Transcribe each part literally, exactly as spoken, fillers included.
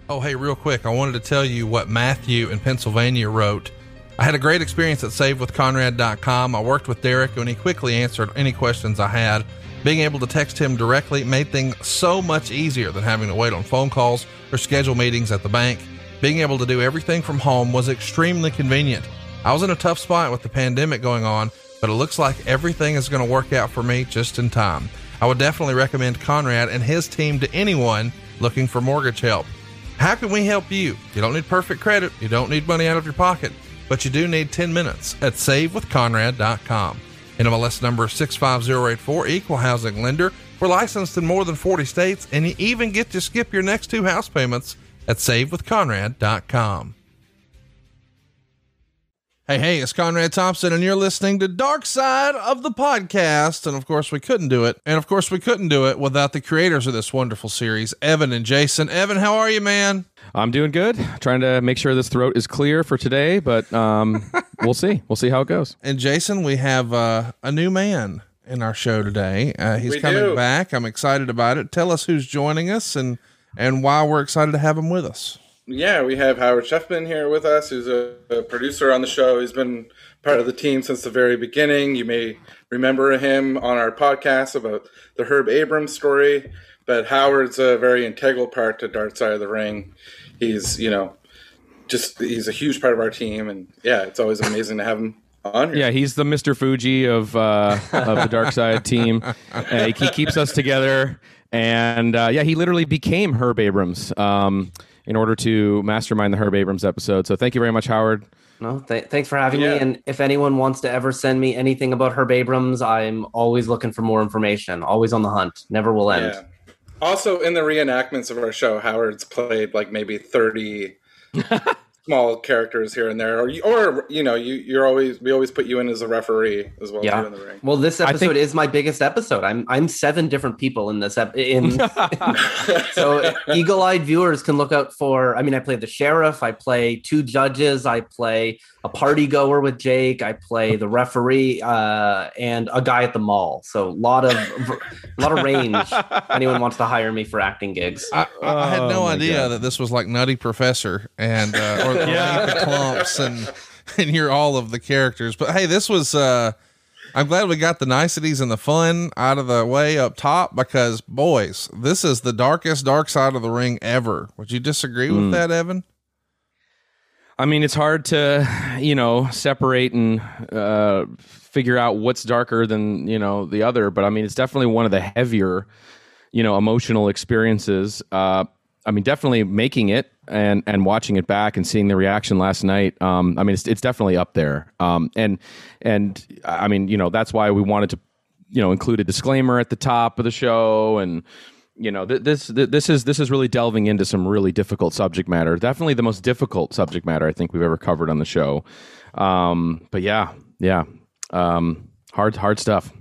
Oh, hey, real quick, I wanted to tell you what Matthew in Pennsylvania wrote. I had a great experience at save with conrad dot com. I worked with Derek and he quickly answered any questions I had. Being able to text him directly made things so much easier than having to wait on phone calls or schedule meetings at the bank. Being able to do everything from home was extremely convenient. I was in a tough spot with the pandemic going on, but it looks like everything is going to work out for me just in time. I would definitely recommend Conrad and his team to anyone looking for mortgage help. How can we help you? You don't need perfect credit. You don't need money out of your pocket, but you do need ten minutes at save with conrad dot com. N M L S number six five zero eight four, equal housing lender. We're licensed in more than forty states, and you even get to skip your next two house payments at save with conrad dot com. Hey, hey, it's Conrad Thompson, and you're listening to Dark Side of the Podcast. And of course, we couldn't do it. And of course, we couldn't do it without the creators of this wonderful series, Evan and Jason. Evan, how are you, man? I'm doing good. Trying to make sure this throat is clear for today, but um, we'll see. We'll see how it goes. And Jason, we have uh, a new man in our show today. Uh, he's we coming do. back. I'm excited about it. Tell us who's joining us and, and why we're excited to have him with us. Yeah, we have Howard Sheffman here with us, who's a, a producer on the show. He's been part of the team since the very beginning. You may remember him on our podcast about the Herb Abrams story, but Howard's a very integral part to Dark Side of the Ring. He's, you know, just, he's a huge part of our team, and yeah, it's always amazing to have him on here. Yeah, he's the Mister Fuji of uh, of the Dark Side team. Uh, he, he keeps us together, and uh, yeah, he literally became Herb Abrams um, in order to mastermind the Herb Abrams episode. So thank you very much, Howard. No, th- thanks for having Yeah. me. And if anyone wants to ever send me anything about Herb Abrams, I'm always looking for more information. Always on the hunt. Never will end. Yeah. Also, in the reenactments of our show, Howard's played like maybe thirty small characters here and there, or, or you know, you you're always we always put you in as a referee as well. Yeah. Too, in the ring. Well, this episode think- is my biggest episode. I'm I'm seven different people in this ep- in so eagle-eyed viewers can look out for. I mean, I play the sheriff, I play two judges, I play a party goer with Jake, I play the referee, uh, and a guy at the mall. So a lot of a lot of range. Anyone wants to hire me for acting gigs? I, I, I had no Oh, my idea God. that this was like Nutty Professor and uh, or, or Yeah. the Clumps and and you're all of the characters. But hey, this was. Uh, I'm glad we got the niceties and the fun out of the way up top because, boys, this is the darkest Dark Side of the Ring ever. Would you disagree with Mm. that, Evan? I mean, it's hard to, you know, separate and uh, figure out what's darker than, you know, the other. But I mean, it's definitely one of the heavier, you know, emotional experiences. Uh, I mean, definitely making it and, and watching it back and seeing the reaction last night. Um, I mean, it's, it's definitely up there. Um, and, and I mean, you know, that's why we wanted to, you know, include a disclaimer at the top of the show. And, you know, th- this, th- this is, this is really delving into some really difficult subject matter. Definitely the most difficult subject matter I think we've ever covered on the show. Um, but yeah, yeah. Um, hard, hard stuff.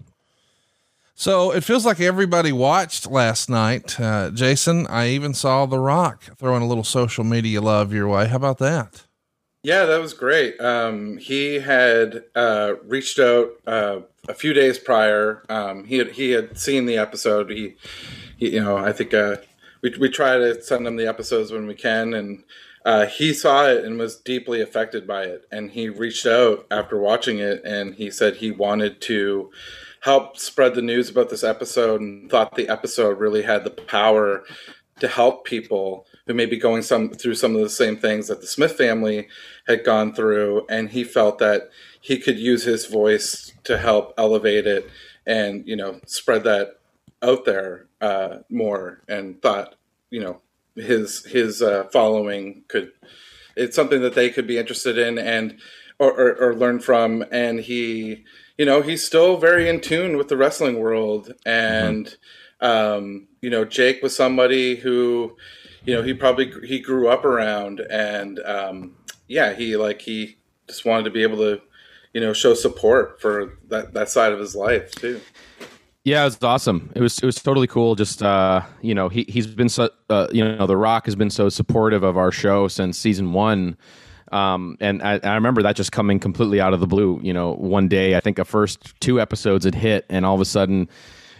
So it feels like everybody watched last night. Uh, Jason, I even saw The Rock throwing a little social media love your way. How about that? Yeah, that was great. Um, he had uh, reached out uh, a few days prior. Um, he had he had seen the episode. He, he you know, I think uh, we we try to send him the episodes when we can, and uh, he saw it and was deeply affected by it. And he reached out after watching it, and he said he wanted to help spread the news about this episode, and thought the episode really had the power to help people who may be going some through some of the same things that the Smith family had gone through. And he felt that he could use his voice to help elevate it and, you know, spread that out there uh, more, and thought, you know, his, his uh, following could, it's something that they could be interested in and, or, or, or learn from. And he, you know, he's still very in tune with the wrestling world. And, mm-hmm. um, you know, Jake was somebody who, you know, he probably, he grew up around, and, um, yeah, he like, he just wanted to be able to, you know, show support for that, that side of his life too. Yeah, it was awesome. It was, it was totally cool. Just, uh, you know, he, he's been so, uh, you know, The Rock has been so supportive of our show since season one. Um, and I, I remember that just coming completely out of the blue. You know, one day, I think the first two episodes had hit, and all of a sudden,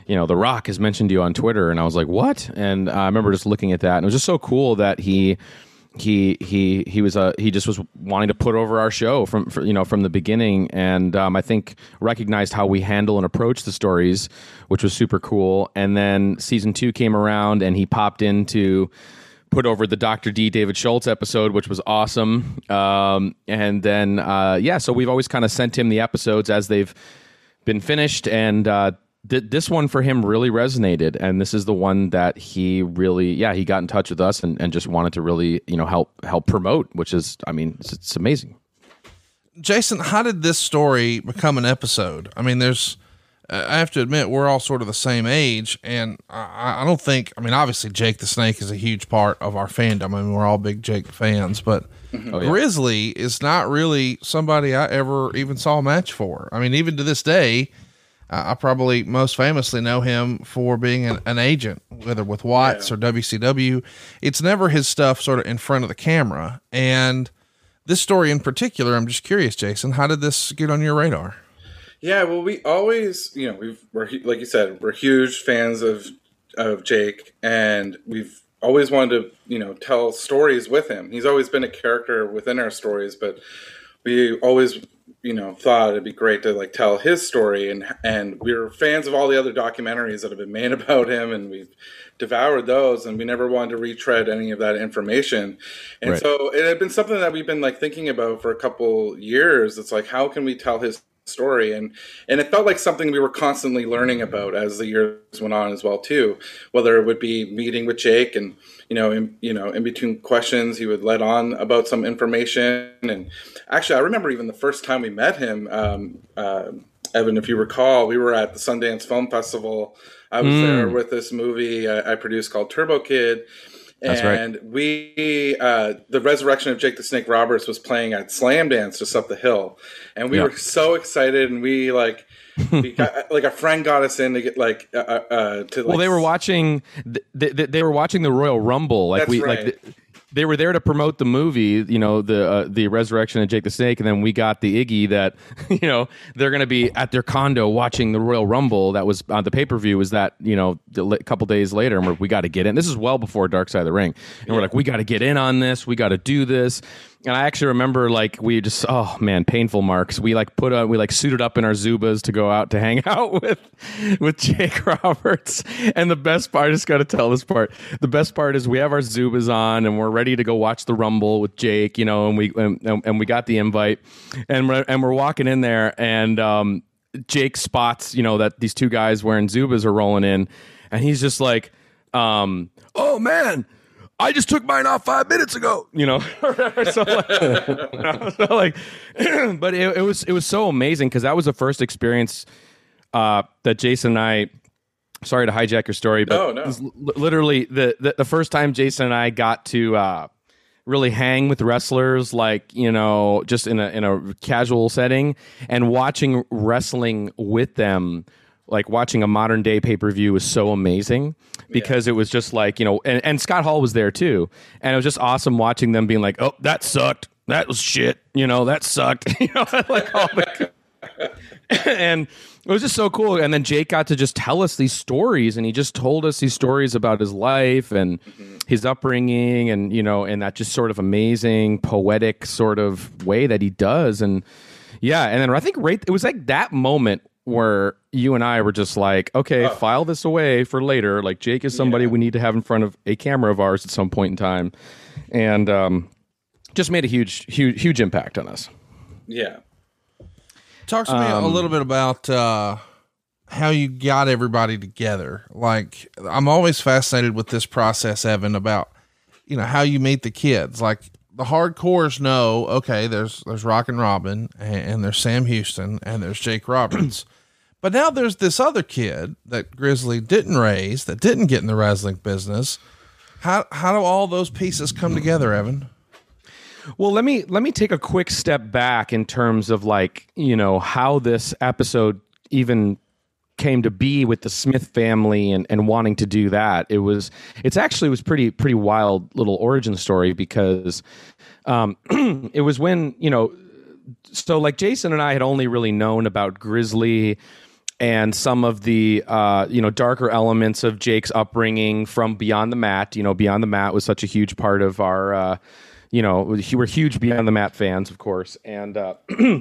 you know, The Rock has mentioned you on Twitter. And I was like, what? And I remember just looking at that, and it was just so cool that he he he he was uh, he just was wanting to put over our show from for, you know from the beginning, and um, I think recognized how we handle and approach the stories, which was super cool. And then season two came around, and he popped in to put over the Doctor D David Schultz episode, which was awesome. Um, and then uh, yeah, so we've always kind of sent him the episodes as they've been finished, and uh, th- this one for him really resonated, and this is the one that he really, yeah, he got in touch with us and, and just wanted to really, you know, help help promote, which is, I mean, it's, it's amazing. Jason, how did this story become an episode? I mean, there's, I have to admit, we're all sort of the same age, and I, I don't think, I mean, obviously Jake the Snake is a huge part of our fandom. I mean, we're all big Jake fans, but oh, yeah. Grizzly is not really somebody I ever even saw a match for. I mean, even to this day, I probably most famously know him for being an, an agent, whether with Watts yeah. or W C W. It's never his stuff sort of in front of the camera. And this story in particular, I'm just curious, Jason, how did this get on your radar? Yeah, well, we always, you know, we've, we're, like you said, we're huge fans of, of Jake, and we've always wanted to, you know, tell stories with him. He's always been a character within our stories, but we always, you know, thought it'd be great to like tell his story, and and we were fans of all the other documentaries that have been made about him, and we've devoured those, and we never wanted to retread any of that information. And right. so it had been something that we've been like thinking about for a couple years. It's like, how can we tell his story? And and it felt like something we were constantly learning about as the years went on as well too, whether it would be meeting with Jake, and you know in you know in between questions he would let on about some information. And actually I remember even the first time we met him, um uh Evan, if you recall, we were at the Sundance Film Festival. I was mm. there with this movie I, I produced called Turbo Kid. That's and right. we, uh, the Resurrection of Jake the Snake Roberts was playing at Slam Dance just up the hill, and we yep. were so excited. And we like, we got, like a friend got us in to get like, uh, uh, to. Like, well, they were watching. They, they, they were watching the Royal Rumble. Like that's we right. like. The, they were there to promote the movie, you know, the uh, the Resurrection of Jake the Snake, and then we got the Iggy that, you know, they're going to be at their condo watching the Royal Rumble. That was on the pay per view. Was that, you know, a couple days later, and we're, we got to get in. This is well before Dark Side of the Ring, and yeah. we're like, we got to get in on this. We got to do this. And I actually remember, like, we just, oh man, painful marks. We like put on, we like suited up in our Zubas to go out to hang out with, with Jake Roberts. And the best part, I just got to tell this part. The best part is we have our Zubas on, and we're ready to go watch the Rumble with Jake, you know, and we and, and we got the invite, and we're, and we're walking in there, and um, Jake spots, you know, that these two guys wearing Zubas are rolling in, and he's just like, um, oh man, I just took mine off five minutes ago, you know. so, like, you know, so like, but it, it was it was so amazing, because that was the first experience uh, that Jason and I. Sorry to hijack your story, but no, no. It was literally the, the the first time Jason and I got to uh, really hang with wrestlers, like, you know, just in a in a casual setting, and watching wrestling with them. Like watching a modern day pay-per-view was so amazing, because yeah. it was just like, you know, and, and Scott Hall was there too. And it was just awesome watching them being like, oh, that sucked. That was shit. You know, that sucked. You know, like all the, and it was just so cool. And then Jake got to just tell us these stories, and he just told us these stories about his life and mm-hmm. his upbringing, and, you know, and that just sort of amazing, poetic sort of way that he does. And yeah. And then I think right, it was like that moment where you and I were just like, okay, oh. file this away for later. Like, Jake is somebody yeah. we need to have in front of a camera of ours at some point in time. And um, just made a huge, huge, huge impact on us. Yeah. Talk to me um, a little bit about uh, how you got everybody together. Like, I'm always fascinated with this process, Evan, about, you know, how you meet the kids. Like, the hardcores know, okay, there's there's Rockin' Robin, and, and there's Sam Houston, and there's Jake Roberts. But now there's this other kid that Grizzly didn't raise, that didn't get in the wrestling business. How how do all those pieces come together, Evan? Well, let me let me take a quick step back in terms of, like, you know, how this episode even came to be with the Smith family and, and wanting to do that. It was, it's actually was pretty, pretty wild little origin story, because um, it was when, you know, so like Jason and I had only really known about Grizzly and some of the uh, you know darker elements of Jake's upbringing from Beyond the Mat. You know, Beyond the Mat was such a huge part of our, uh, you know, we're huge Beyond the Mat fans, of course. And uh,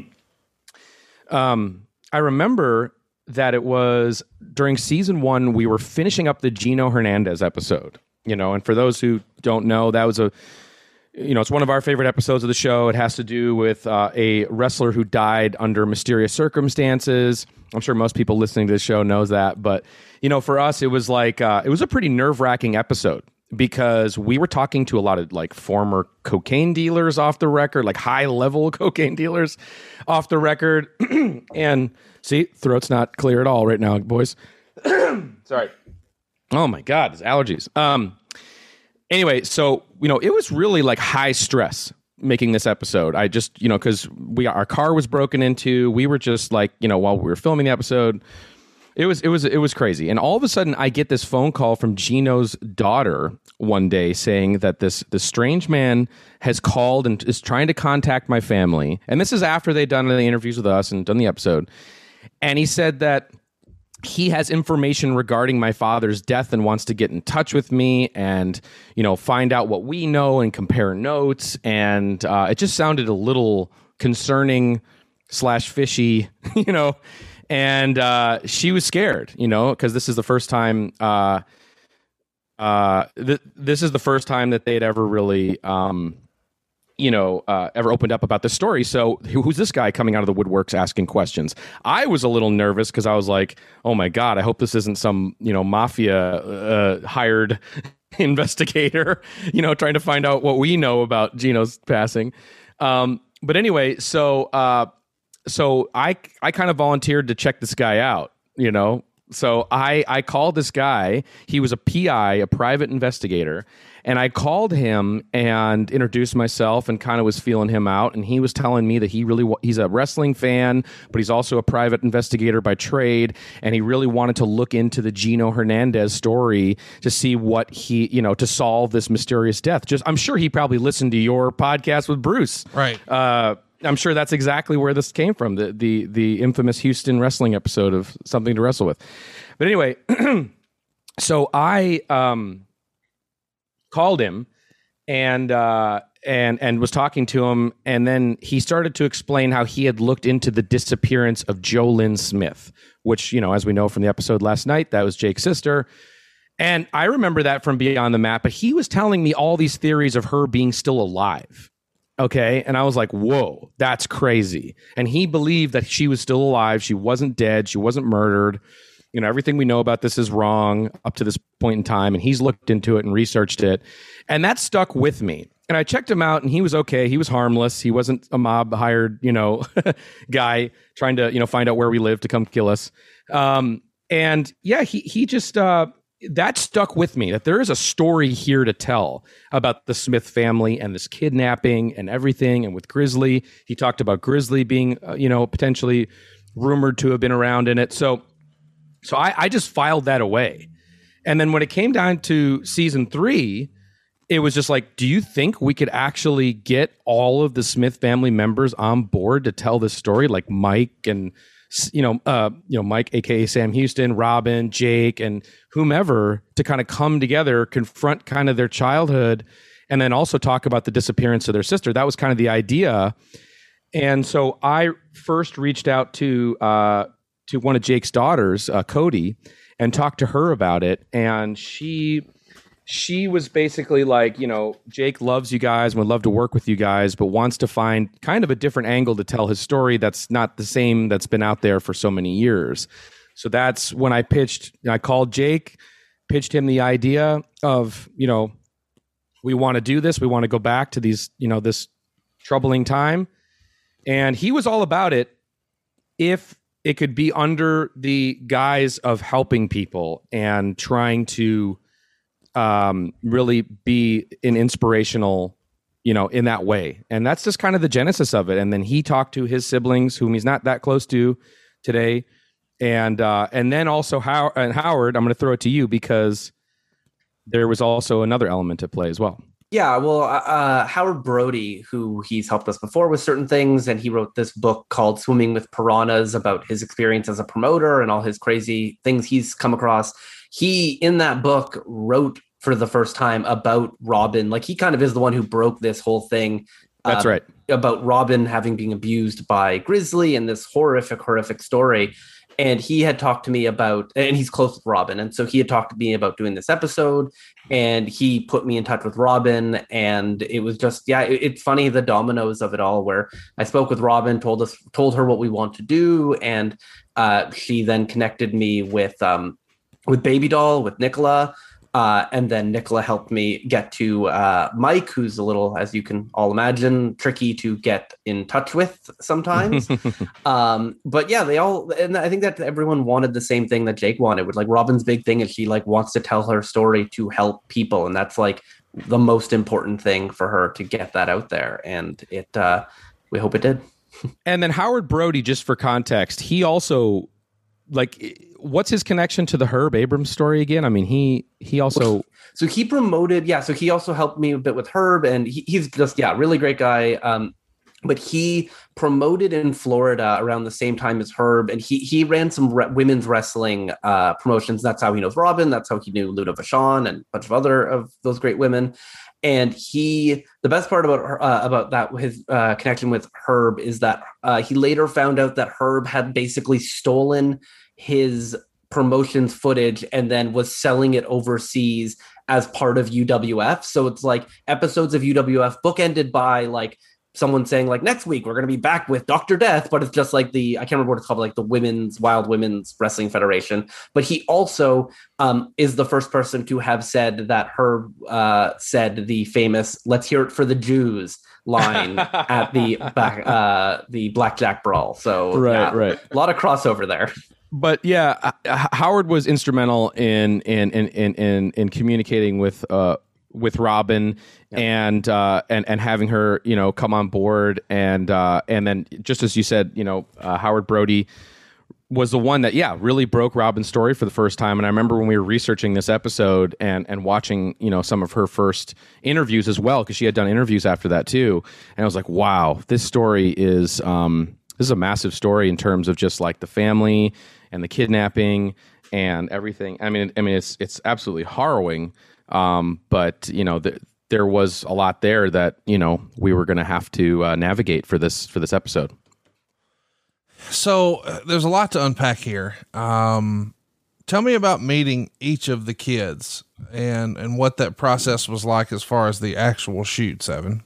um, I remember that it was during season one, we were finishing up the Gino Hernandez episode. You know, and for those who don't know, that was a You know, it's one of our favorite episodes of the show. It has to do with uh, a wrestler who died under mysterious circumstances. I'm sure most people listening to the show knows that. But, you know, for us, it was like, uh, it was a pretty nerve-wracking episode because we were talking to a lot of, like, former cocaine dealers off the record, like high-level cocaine dealers off the record. And, see, throat's not clear at all right now, boys. Sorry. Oh, my God, it's allergies. Um. Anyway, so, you know, it was really like high stress making this episode. I just, you know, because we our car was broken into. We were just like, you know, while we were filming the episode, it was it was it was crazy. And all of a sudden, I get this phone call from Gino's daughter one day saying that this this strange man has called and is trying to contact my family. And this is after they'd done the interviews with us and done the episode. And he said that he has information regarding my father's death and wants to get in touch with me and, you know, find out what we know and compare notes. And uh, it just sounded a little concerning slash fishy, you know, and uh, she was scared, you know, because this is the first time, uh, uh, th- this is the first time that they'd ever really, um, you know, uh, ever opened up about this story. So who, who's this guy coming out of the woodworks asking questions? I was a little nervous because I was like, oh my God, I hope this isn't some, you know, mafia uh, hired investigator, you know, trying to find out what we know about Gino's passing. Um, but anyway, so uh, so I I kind of volunteered to check this guy out, you know. So I, I called this guy. He was a P I, a private investigator. And I called him and introduced myself and kind of was feeling him out. And he was telling me that he really wa- he's a wrestling fan, but he's also a private investigator by trade. And he really wanted to look into the Gino Hernandez story to see what he, you know, to solve this mysterious death. Just I'm sure he probably listened to your podcast with Bruce. Right. Uh, I'm sure that's exactly where this came from, the the the infamous Houston wrestling episode of Something to Wrestle With. But anyway, so I um, called him and uh, and and was talking to him, and then he started to explain how he had looked into the disappearance of JoLynn Smith, which, you know, as we know from the episode last night, that was Jake's sister. And I remember that from Beyond the Mat, but he was telling me all these theories of her being still alive. Okay. And I was like, whoa, that's crazy. And he believed that she was still alive. She wasn't dead. She wasn't murdered. You know, everything we know about this is wrong up to this point in time. And he's looked into it and researched it. And that stuck with me. And I checked him out and he was okay. He was harmless. He wasn't a mob hired, you know, guy trying to, you know, find out where we live to come kill us. Um, and yeah, he, he just, uh, that stuck with me, that there is a story here to tell about the Smith family and this kidnapping and everything. And with Grizzly, he talked about Grizzly being, uh, you know, potentially rumored to have been around in it. So, so I, I just filed that away. And then when it came down to season three, it was just like, do you think we could actually get all of the Smith family members on board to tell this story? Like Mike and, you know, uh, you know, Mike, A K A Sam Houston, Robin, Jake, and whomever to kind of come together, confront kind of their childhood, and then also talk about the disappearance of their sister. That was kind of the idea. And so I first reached out to uh, to one of Jake's daughters, uh, Cody, and talked to her about it. And she she was basically like, you know, Jake loves you guys and would love to work with you guys, but wants to find kind of a different angle to tell his story that's not the same that's been out there for so many years. So that's when I pitched, I called Jake, pitched him the idea of, you know, we want to do this. We want to go back to these, you know, this troubling time. And he was all about it if it could be under the guise of helping people and trying to um, really be an inspirational, you know, in that way. And that's just kind of the genesis of it. And then he talked to his siblings, whom he's not that close to today. And uh, and then also How- and Howard, I'm going to throw it to you because there was also another element at play as well. Yeah, well, uh, uh, Howard Brody, who he's helped us before with certain things, and he wrote this book called Swimming with Piranhas about his experience as a promoter and all his crazy things he's come across. He, in that book, wrote for the first time about Robin. Like, he kind of is the one who broke this whole thing. That's uh, right. About Robin having been abused by Grizzly and this horrific, horrific story. And he had talked to me about, and he's close with Robin. And so he had talked to me about doing this episode, and he put me in touch with Robin. And it was just, yeah, it, it's funny, the dominoes of it all, where I spoke with Robin, told us, told her what we want to do. And uh, she then connected me with, um, with Baby Doll, with Nicola. Uh, and then Nicola helped me get to uh, Mike, who's a little, as you can all imagine, tricky to get in touch with sometimes. um, but yeah, they all, and I think that everyone wanted the same thing that Jake wanted. With like Robin's big thing is she like wants to tell her story to help people, and that's like the most important thing for her to get that out there. And it, uh, we hope it did. And then Howard Brody, just for context, he also, like, what's his connection to the Herb Abrams story again? I mean, he he also so he promoted, yeah. So he also helped me a bit with Herb, and he, he's just yeah, really great guy. Um, but he promoted in Florida around the same time as Herb, and he he ran some re- women's wrestling uh, promotions. That's how he knows Robin. That's how he knew Luna Vachon and a bunch of other of those great women. And he, the best part about uh, about that his uh, connection with Herb is that uh, he later found out that Herb had basically stolen his promotions footage and then was selling it overseas as part of U W F. So it's like episodes of U W F bookended by like someone saying like, next week we're going to be back with Doctor Death, but it's just like the, I can't remember what it's called, like the Women's Wild Women's Wrestling Federation. But he also um, is the first person to have said that Herb uh, said the famous "Let's hear it for the Jews" line at the back, uh, the Blackjack Brawl. So right, yeah, right, a lot of crossover there. But yeah, uh, Howard was instrumental in in in in in, in communicating with uh, with Robin. Yep. and uh, and and having her, you know, come on board, and uh, and then just as you said, you know, uh, Howard Brody was the one that yeah really broke Robin's story for the first time. And I remember when we were researching this episode and and watching, you know, some of her first interviews as well, because she had done interviews after that too, and I was like, wow, this story is um, this is a massive story in terms of just like the family and the kidnapping and everything. I mean, I mean, it's it's absolutely harrowing. Um, but you know, the, there was a lot there that, you know, we were going to have to uh, navigate for this, for this episode. So uh, there's a lot to unpack here. Um, tell me about meeting each of the kids and, and what that process was like as far as the actual shoot, Evan.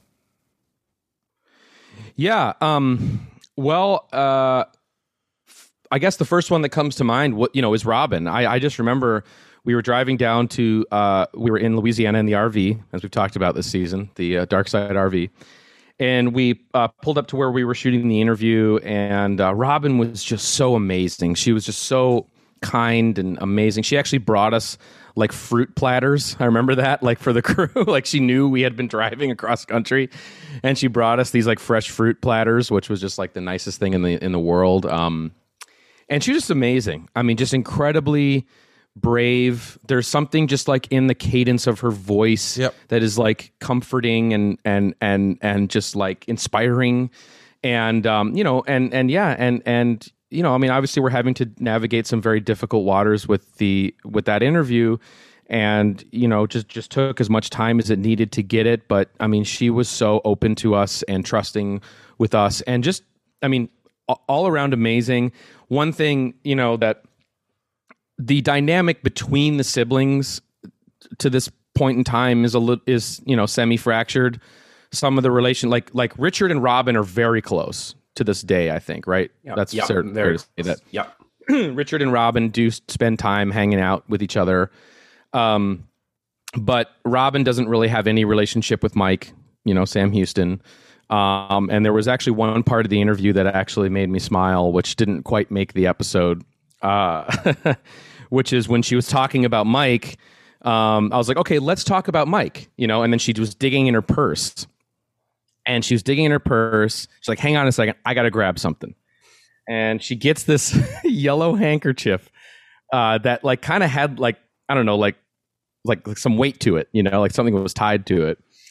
Yeah. Um, well, uh, I guess the first one that comes to mind, what, you know, is Robin. I, I just remember we were driving down to, uh, we were in Louisiana in the R V, as we've talked about this season, the uh, Dark Side R V. And we uh, pulled up to where we were shooting the interview, and uh, Robin was just so amazing. She was just so kind and amazing. She actually brought us like fruit platters. I remember that, like for the crew. Like she knew we had been driving across country, and she brought us these like fresh fruit platters, which was just like the nicest thing in the in the world. Um, and she was just amazing. I mean, just incredibly brave. There's something just like in the cadence of her voice yep. that is like comforting and and and and just like inspiring, and um you know and and yeah and and you know I mean, obviously we're having to navigate some very difficult waters with the with that interview, and you know just just took as much time as it needed to get it. But I mean, she was so open to us and trusting with us, and just I mean all around amazing. One thing, you know, that the dynamic between the siblings to this point in time is a little is you know semi-fractured. Some of the relation, like like Richard and Robin, are very close to this day, I think, right? Yep. That's yep. certain, fair to say that. Yeah, Richard and Robin do spend time hanging out with each other, um, but Robin doesn't really have any relationship with Mike, you know, Sam Houston. Um, and there was actually one part of the interview that actually made me smile, which didn't quite make the episode. Uh, which is when she was talking about Mike. Um, I was like, okay, let's talk about Mike, you know, and then she was digging in her purse and she was digging in her purse. She's like, hang on a second, I got to grab something. And she gets this yellow handkerchief uh, that like kind of had like, I don't know, like, like, like some weight to it, you know, like something was tied to it.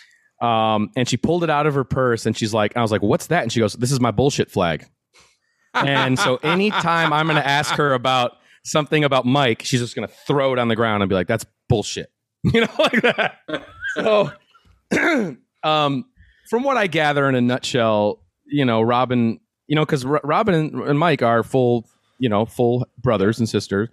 Um, and she pulled it out of her purse and she's like, I was like, what's that? And she goes, this is my bullshit flag. And so anytime I'm going to ask her about something about Mike, she's just going to throw it on the ground and be like, that's bullshit. You know, like that. So, um, from what I gather in a nutshell, you know, Robin, you know, because R- Robin and, and Mike are full, you know, full brothers and sisters.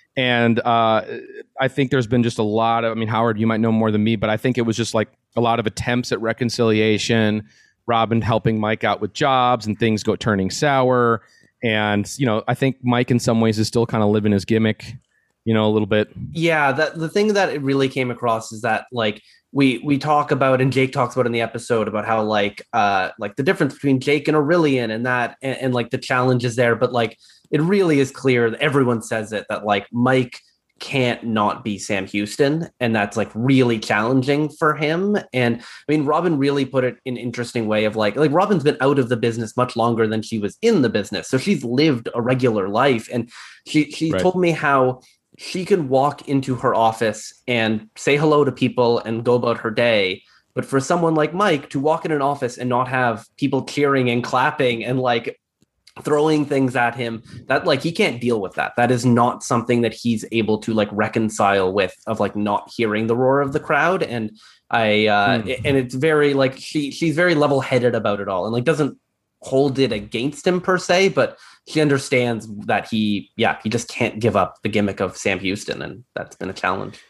And uh, I think there's been just a lot of, I mean, Howard, you might know more than me, but I think it was just like a lot of attempts at reconciliation, Robin helping Mike out with jobs and things go turning sour. And, you know, I think Mike in some ways is still kind of living his gimmick, you know, a little bit. Yeah, that the thing that it really came across is that like we we talk about, and Jake talks about in the episode about how like uh like the difference between Jake and Aurelian and that and, and like the challenges there, but like it really is clear that everyone says it that like Mike can't not be Sam Houston, and that's like really challenging for him. And I mean, Robin really put it in an interesting way of like like Robin's been out of the business much longer than she was in the business, so she's lived a regular life, and she she Right. told me how she can walk into her office and say hello to people and go about her day. But for someone like Mike to walk in an office and not have people cheering and clapping and like throwing things at him, that like he can't deal with that. That is not something that he's able to like reconcile with, of like not hearing the roar of the crowd. And I uh Hmm. and it's very like she she's very level-headed about it all and like doesn't hold it against him per se, but she understands that he yeah he just can't give up the gimmick of Sam Houston, and that's been a challenge.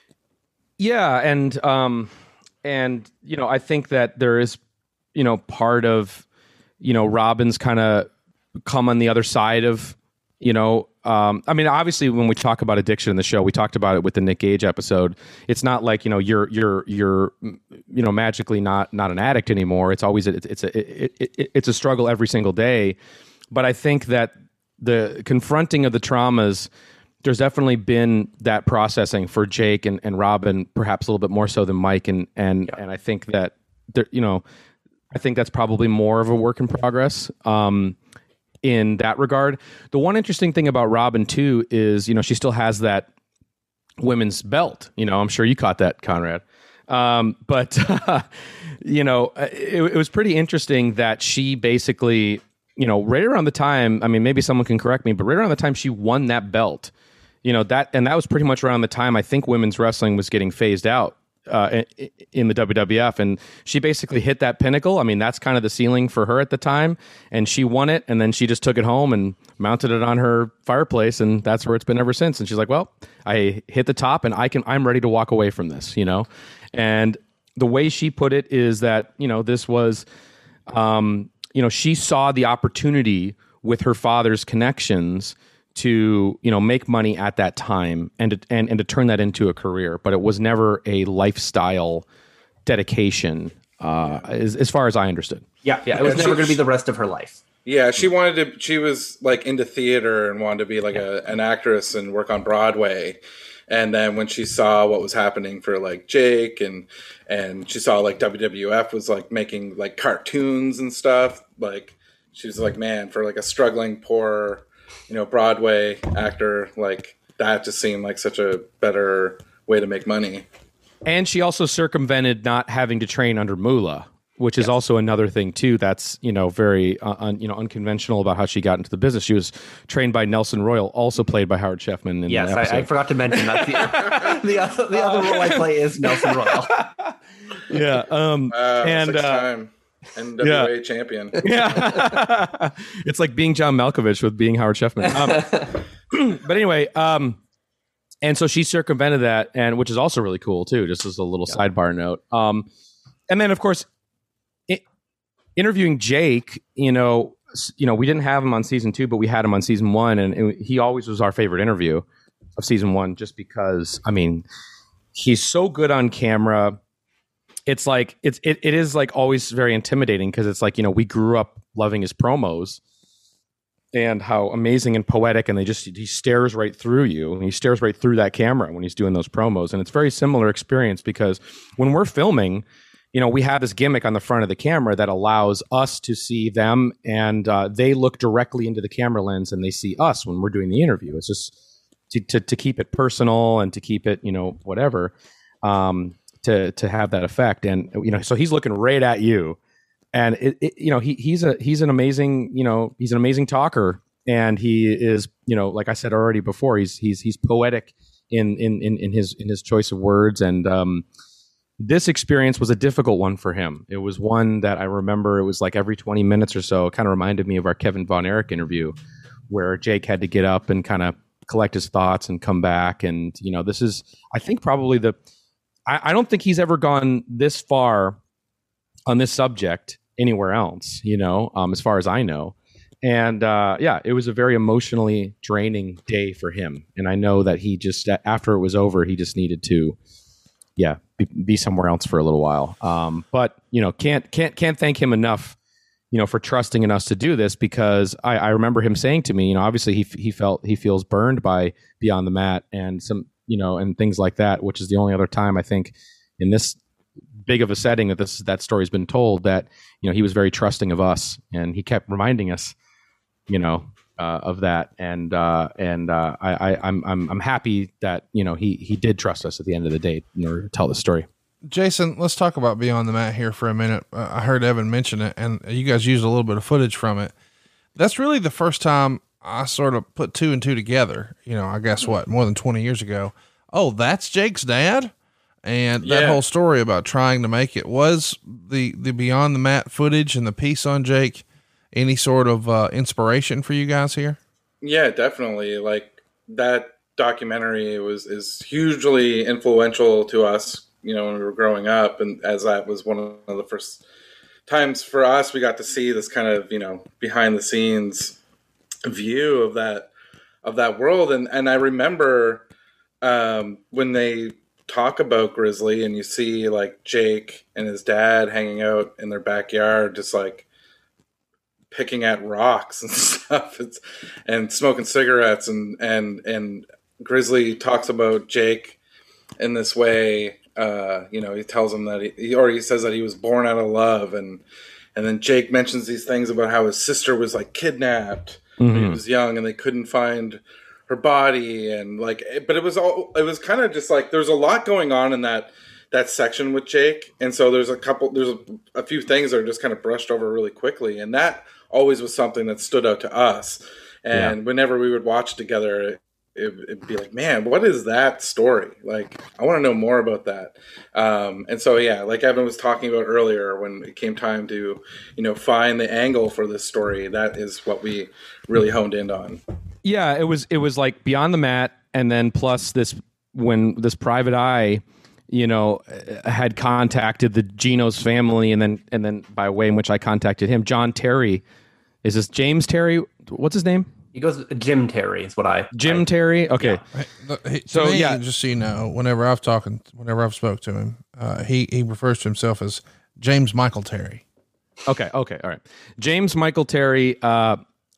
Yeah, and um, and you know, I think that there is, you know, part of, you know, Robin's kind of come on the other side of, you know, um, I mean, obviously, when we talk about addiction in the show, we talked about it with the Nick Gage episode. It's not like, you know, you're you're you're you know magically not not an addict anymore. It's always it's it's a it, it, it's a struggle every single day. But I think that the confronting of the traumas, there's definitely been that processing for Jake and, and Robin, perhaps a little bit more so than Mike. And and yeah. and I think that there, you know, I think that's probably more of a work in progress um, in that regard. The one interesting thing about Robin too is, you know, she still has that women's belt. You know, I'm sure you caught that, Conrad. Um, but uh, you know, it, it was pretty interesting that she basically, you know, right around the time, I mean, maybe someone can correct me, but right around the time she won that belt, you know, that, and that was pretty much around the time I think women's wrestling was getting phased out uh, in, in the W W F. And she basically hit that pinnacle. I mean, that's kind of the ceiling for her at the time. And she won it. And then she just took it home and mounted it on her fireplace. And that's where it's been ever since. And she's like, well, I hit the top and I can, I'm ready to walk away from this, you know? And the way she put it is that, you know, this was, um, you know, she saw the opportunity with her father's connections to, you know, make money at that time and to, and, and to turn that into a career. But it was never a lifestyle dedication, uh, as, as far as I understood. Yeah, yeah, it was Yeah, never she- going to be the rest of her life. Yeah, she wanted to. She was like into theater and wanted to be like a, an actress and work on Broadway. And then when she saw what was happening for like Jake and and she saw like W W F was like making like cartoons and stuff, like she was like, man, for like a struggling poor, you know, Broadway actor, like that just seemed like such a better way to make money. And she also circumvented not having to train under Moolah, which is also another thing too. That's, you know, very uh, un, you know unconventional about how she got into the business. She was trained by Nelson Royal, also played by Howard Sheffman. In Yes, the episode. I, I forgot to mention that. The, the, other, the other role I play is Nelson Royal. Yeah, um, Uh, and uh, six-time N W A yeah. champion. yeah, it's like being John Malkovich with being Howard Sheffman. Um, but anyway, um, and so she circumvented that, and which is also really cool too. Just as a little yeah. sidebar note. Um, and then of course. Interviewing Jake, you know, you know, we didn't have him on season two, but we had him on season one, and it, he always was our favorite interview of season one, just because, I mean, he's so good on camera. It's like it's it, it is like always very intimidating because it's like, you know, we grew up loving his promos and how amazing and poetic, and they just he stares right through you, and he stares right through that camera when he's doing those promos, and it's a very similar experience because when we're filming, you know, we have this gimmick on the front of the camera that allows us to see them, and uh, they look directly into the camera lens and they see us when we're doing the interview. It's just to, to, to keep it personal and to keep it, you know, whatever. Um, to to have that effect. And you know, so he's looking right at you, and it, it, you know, he he's a he's an amazing you know he's an amazing talker, and he is you know like I said already before, he's he's he's poetic in in in, in his in his choice of words. And um, this experience was a difficult one for him. It was one that I remember. It was like every twenty minutes or so. It kind of reminded me of our Kevin Von Erich interview, where Jake had to get up and kind of collect his thoughts and come back. And, you know, this is, I think probably the, I, I don't think he's ever gone this far on this subject anywhere else, you know, um, as far as I know. And uh, yeah, it was a very emotionally draining day for him. And I know that he just, after it was over, he just needed to, yeah, be, be somewhere else for a little while. Um, but, you know, can't, can't, can't thank him enough, you know, for trusting in us to do this, because I, I remember him saying to me, you know, obviously he he felt he feels burned by Beyond the Mat and some, you know, and things like that, which is the only other time I think in this big of a setting that this that story's been told that, you know, he was very trusting of us, and he kept reminding us, you know, uh, of that, and uh, and uh, I, I I'm I'm I'm happy that, you know, he he did trust us at the end of the day in order to tell the story. Jason, let's talk about Beyond the Mat here for a minute. Uh, I heard Evan mention it, and you guys used a little bit of footage from it. That's really the first time I sort of put two and two together. You know, I guess what, more than twenty years ago. Oh, that's Jake's dad? And Yeah. that whole story about trying to make it, was the, the Beyond the Mat footage and the piece on Jake any sort of uh, inspiration for you guys here? Yeah, definitely. Like, that documentary was is hugely influential to us, you know, when we were growing up, and as that was one of the first times for us, we got to see this kind of, you know, behind the scenes view of that, of that world. And, and I remember, um, when they talk about Grizzly and you see like Jake and his dad hanging out in their backyard, just like picking at rocks and stuff, it's, and smoking cigarettes, and, and, and Grizzly talks about Jake in this way. Uh, you know, he tells him that he, or he says that he was born out of love. And, and then Jake mentions these things about how his sister was like kidnapped when Mm-hmm. he was young and they couldn't find her body. And like, but it was all, it was kind of just like, there's a lot going on in that, that section with Jake. And so there's a couple, there's a, a few things that are just kind of brushed over really quickly. And that always was something that stood out to us. And yeah. whenever we would watch together, it, it'd be like, man, what is that story? Like, I want to know more about that. Um, and so, yeah, like Evan was talking about earlier, when it came time to, you know, find the angle for this story, that is what we really honed in on. Yeah, it was, it was like Beyond the Mat. And then plus this, when this private eye, you know, had contacted the Geno's family, and then, and then by way in which I contacted him, John Terry, is this James Terry? What's his name? He goes Jim Terry is what I Jim I, Terry. Okay, yeah. He, so me, yeah, just so you know, whenever I've talking, whenever I've spoke to him, uh, he he refers to himself as James Michael Terry. Okay, okay, all right, James Michael Terry. Uh,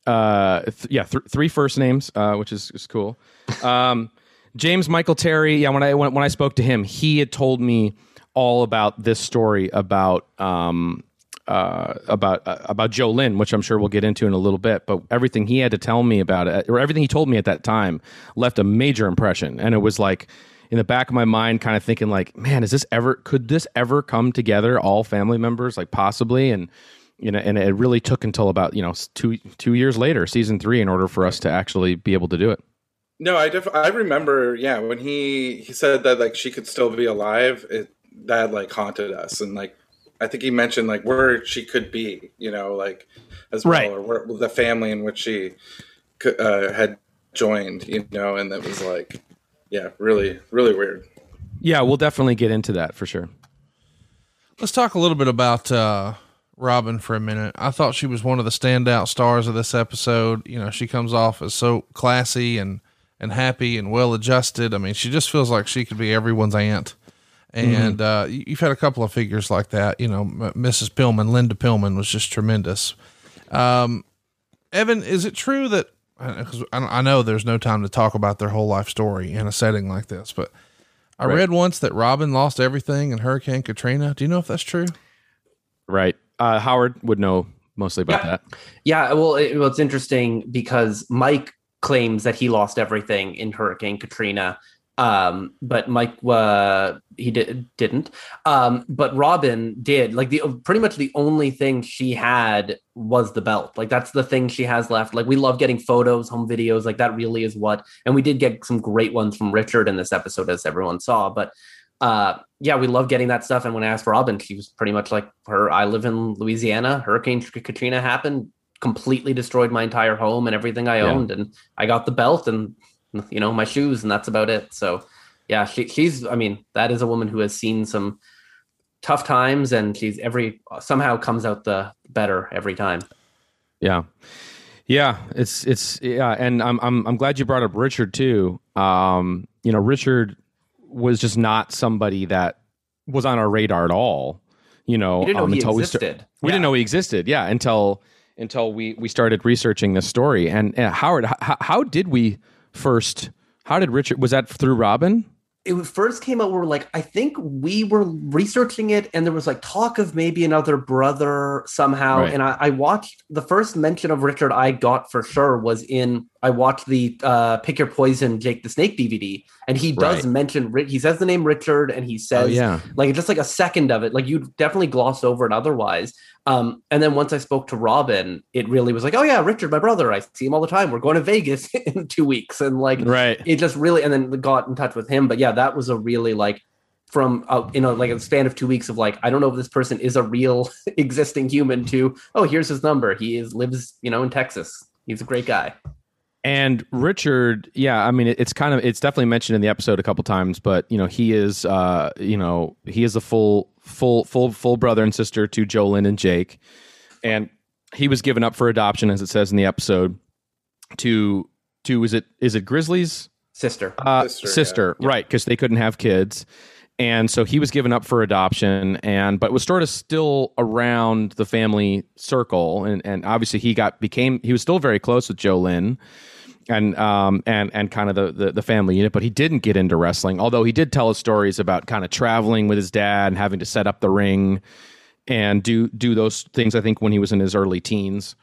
uh, th- yeah, th- three first names, uh, which is is cool. Um, James Michael Terry. Yeah, when I when, when I spoke to him, he had told me all about this story about um. Uh, about uh, about Joe Lynn, which I'm sure we'll get into in a little bit. But everything he had to tell me about it, or everything he told me at that time, left a major impression. And it was like in the back of my mind, kind of thinking like, man, is this ever? Could this ever come together? All family members, like possibly, and you know, and it really took until about you know two two years later, season three, in order for us to actually be able to do it. No, I def- I remember, yeah, when he he said that like she could still be alive, it that like haunted us, and like. I think he mentioned like where she could be, you know, like as well, right. or where, the family in which she uh, had joined, you know, and that was like, yeah, really, really weird. Yeah, we'll definitely get into that for sure. Let's talk a little bit about uh, Robin for a minute. I thought she was one of the standout stars of this episode. You know, she comes off as so classy and, and happy and well adjusted. I mean, she just feels like she could be everyone's aunt. And, mm-hmm. uh, you've had a couple of figures like that, you know, Missus Pillman, Linda Pillman was just tremendous. Um, Evan, is it true that, cause I know there's no time to talk about their whole life story in a setting like this, but I right. read once that Robin lost everything in Hurricane Katrina. Do you know if that's true? Right. Uh, Howard would know mostly about yeah. that. Yeah. Well, it, well, it's interesting because Mike claims that he lost everything in Hurricane Katrina. Um, but Mike, uh, he did, didn't. Um, but Robin did. Like the pretty much the only thing she had was the belt. Like that's the thing she has left. Like we love getting photos, home videos. Like that really is what. And we did get some great ones from Richard in this episode, as everyone saw. But uh, yeah, we love getting that stuff. And when I asked Robin, she was pretty much like her. I live in Louisiana. Hurricane Katrina happened, completely destroyed my entire home and everything I owned, yeah. and I got the belt and, you know, my shoes, and that's about it. So yeah, she, she's, I mean, that is a woman who has seen some tough times, and she's every, somehow comes out the better every time. Yeah. Yeah. It's, it's, yeah. And I'm, I'm, I'm glad you brought up Richard too. Um, you know, Richard was just not somebody that was on our radar at all, you know, we didn't know um, he until existed. we, sta- we yeah. didn't know he existed. Yeah. Until, until we, we started researching this story. And uh, Howard, how, how did we first, how did Richard, was that through Robin? It first came out, we were like, I think we were researching it, and there was like talk of maybe another brother somehow. Right. And I, I watched the first mention of Richard I got for sure was in, I watched the uh, Pick Your Poison Jake the Snake D V D, and he does right. mention, he says the name Richard, and he says, oh, yeah. like just like a second of it, like you definitely glossed over it otherwise. Um, and then once I spoke to Robin, it really was like, oh yeah, Richard, my brother, I see him all the time. We're going to Vegas in two weeks. And like, right. it just really, and then got in touch with him. But yeah, that was a really like from, uh, you know, like a span of two weeks of like, I don't know if this person is a real existing human to, oh, here's his number. He is lives, you know, in Texas. He's a great guy. And Richard, yeah, I mean, it, it's kind of, it's definitely mentioned in the episode a couple times, but you know, he is, uh, you know, he is a full, full, full, full brother and sister to JoLynn and Jake, and he was given up for adoption, as it says in the episode, to, to is it, is it Grizzly's sister, uh, sister, sister yeah. right? Because they couldn't have kids, and so he was given up for adoption, and but was sort of still around the family circle, and and obviously he got became he was still very close with JoLynn. And um and and kind of the, the the family unit, but he didn't get into wrestling. Although he did tell us stories about kind of traveling with his dad and having to set up the ring and do do those things. I think when he was in his early teens.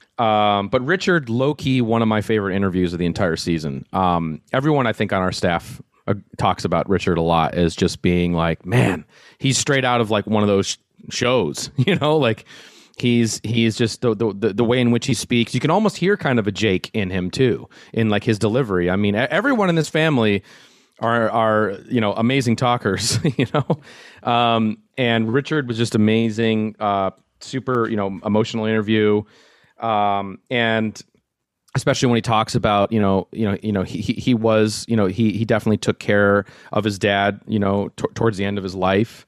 Um, but Richard, low key, one of my favorite interviews of the entire season. Um, everyone I think on our staff uh, talks about Richard a lot as just being like, man, he's straight out of like one of those shows, you know, like. He's he's just the, the the way in which he speaks. You can almost hear kind of a Jake in him too, in like his delivery. I mean, everyone in this family are are you know amazing talkers, you know. Um, and Richard was just amazing, uh, super you know emotional interview, um, and especially when he talks about you know you know you know he he, he was you know he he definitely took care of his dad you know t- towards the end of his life.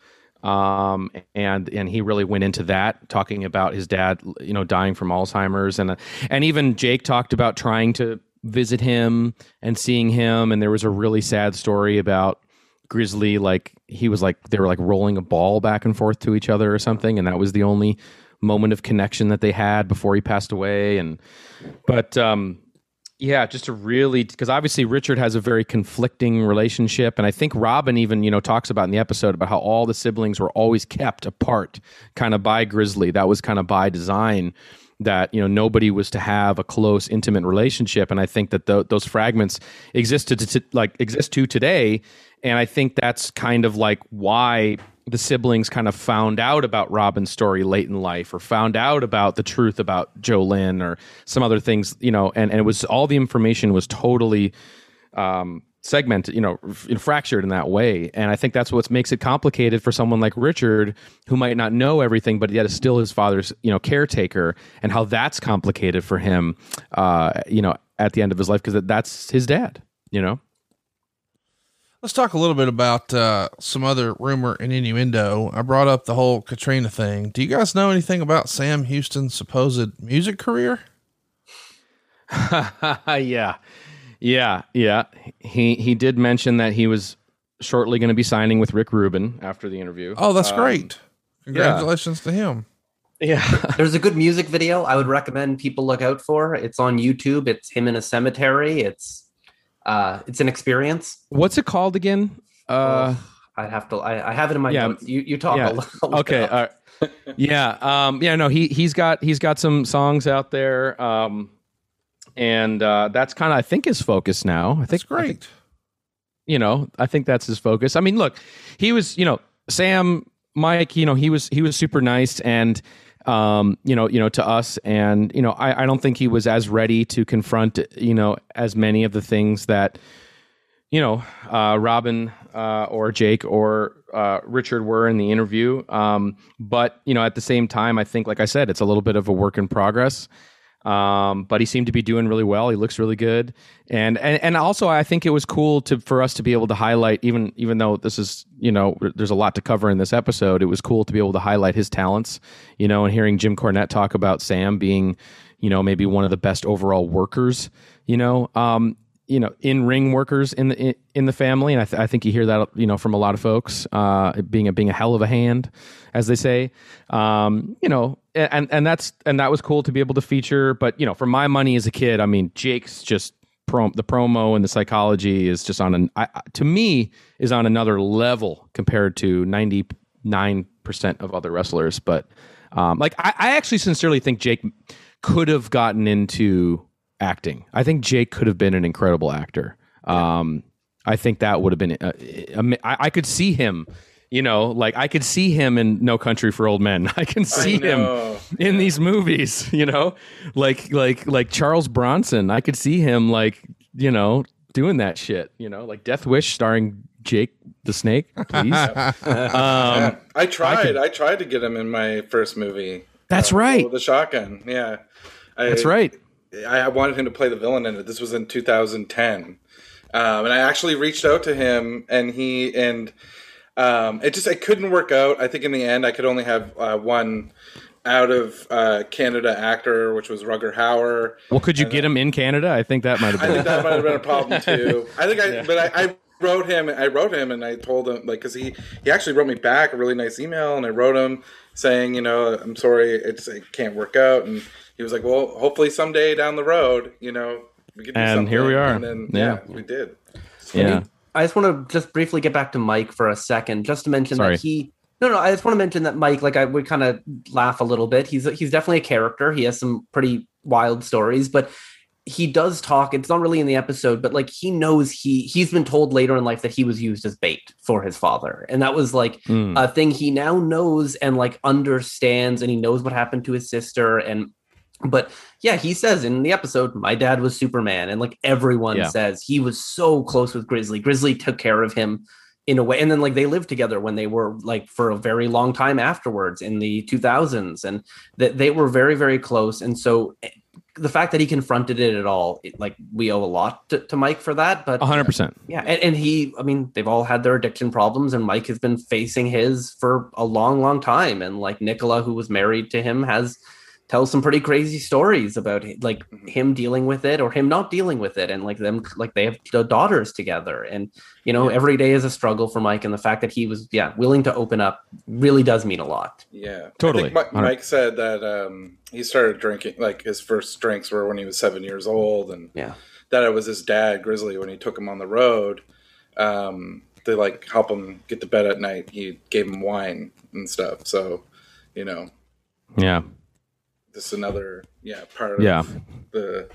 Um, and, and he really went into that, talking about his dad, you know, dying from Alzheimer's. And, uh, and even Jake talked about trying to visit him and seeing him. And there was a really sad story about Grizzly. Like he was like, they were like rolling a ball back and forth to each other or something. And that was the only moment of connection that they had before he passed away. And, but, um, yeah, just to really, because obviously Richard has a very conflicting relationship. And I think Robin even, you know, talks about in the episode about how all the siblings were always kept apart kind of by Grizzly. That was kind of by design, that, you know, nobody was to have a close, intimate relationship. And I think that the, those fragments existed to, like exist to today. And I think that's kind of like why the siblings kind of found out about Robin's story late in life, or found out about the truth about JoLynn or some other things, you know, and, and it was all the information was totally um, segmented, you know, f- fractured in that way. And I think that's what makes it complicated for someone like Richard, who might not know everything, but yet is still his father's, you know, caretaker, and how that's complicated for him, uh, you know, at the end of his life, because that's his dad, you know. Let's talk a little bit about uh, some other rumor and innuendo. I brought up the whole Katrina thing. Do you guys know anything about Sam Houston's supposed music career? yeah, yeah, yeah. He he did mention that he was shortly going to be signing with Rick Rubin after the interview. Oh, that's um, great! Congratulations yeah. to him. Yeah, there's a good music video I would recommend people look out for. It's on YouTube. It's him in a cemetery. It's Uh, it's an experience. What's it called again? Uh, oh, I have to. I, I have it in my yeah, notes. You you talk. Yeah. A little, okay. All right. yeah. Um, yeah. No. He he's got he's got some songs out there. Um, and uh, that's kind of I think his focus now. I think that's great. I think, you know, I think that's his focus. I mean, look, he was, you know, Sam, Mike, you know, he was he was super nice and um, you know, you know, to us, and you know, I, I don't think he was as ready to confront, you know, as many of the things that, you know, uh, Robin uh, or Jake or uh, Richard were in the interview. Um, but you know, at the same time, I think, like I said, it's a little bit of a work in progress. Um, but he seemed to be doing really well. He looks really good, and and and also I think it was cool to for us to be able to highlight, even even though this is, you know, there's a lot to cover in this episode. It was cool to be able to highlight his talents, you know, and hearing Jim Cornette talk about Sam being, you know, maybe one of the best overall workers, you know, um, you know, in ring workers in the in, in the family, and I, th- I think you hear that, you know, from a lot of folks, uh, being a being a hell of a hand, as they say, um, you know. And and that's and that was cool to be able to feature. But, you know, for my money as a kid, I mean, Jake's just prom- the promo and the psychology is just on an I, to me is on another level compared to ninety-nine percent of other wrestlers. But um, like I, I actually sincerely think Jake could have gotten into acting. I think Jake could have been an incredible actor. Um, I think that would have been. Uh, I, I could see him. You know, like I could see him in No Country for Old Men. I can see I him in these movies, you know, like like like Charles Bronson. I could see him like, you know, doing that shit, you know, like Death Wish starring Jake the Snake, please. um, yeah. I tried. I, could, I tried to get him in my first movie. That's uh, right. The Shotgun. Yeah. I, that's right. I, I wanted him to play the villain in it. This was in two thousand ten. Um, and I actually reached out to him and he, and Um, it just, it couldn't work out. I think in the end I could only have uh, one out of uh, Canada actor, which was Rutger Hauer. Well, could you and get him in Canada? I think that might have been. I think that might have been a problem too. I think I, yeah. but I, I wrote him, I wrote him and I told him, like, cause he, he actually wrote me back a really nice email and I wrote him saying, you know, I'm sorry, it's, it can't work out. And he was like, well, hopefully someday down the road, you know, we could do and something. Here we are. And then, yeah. yeah, we did. So yeah. I just want to just briefly get back to Mike for a second, just to mention Sorry. that he. No, no. I just want to mention that Mike, like I would kind of laugh a little bit. He's he's definitely a character. He has some pretty wild stories, but he does talk. It's not really in the episode, but like he knows he he's been told later in life that he was used as bait for his father, and that was like mm. a thing he now knows and like understands, and he knows what happened to his sister and. But yeah, he says in the episode, my dad was Superman. And like everyone yeah. says he was so close with Grizzly. Grizzly took care of him in a way. And then like they lived together when they were like for a very long time afterwards in the two thousands. And that they were very, very close. And so the fact that he confronted it at all, it, like we owe a lot to, to Mike for that. But one hundred percent. Yeah. And, and he, I mean, they've all had their addiction problems and Mike has been facing his for a long, long time. And like Nicola, who was married to him, has tells some pretty crazy stories about like him dealing with it or him not dealing with it. And like them, like they have daughters together and, you know, yeah. every day is a struggle for Mike. And the fact that he was, yeah, willing to open up really does mean a lot. Yeah, totally. I think Mike said that um, he started drinking, like his first drinks were when he was seven years old. And yeah, that it was his dad, Grizzly, when he took him on the road um, to like help him get to bed at night. He gave him wine and stuff. So, you know, yeah. Just another yeah part of yeah. the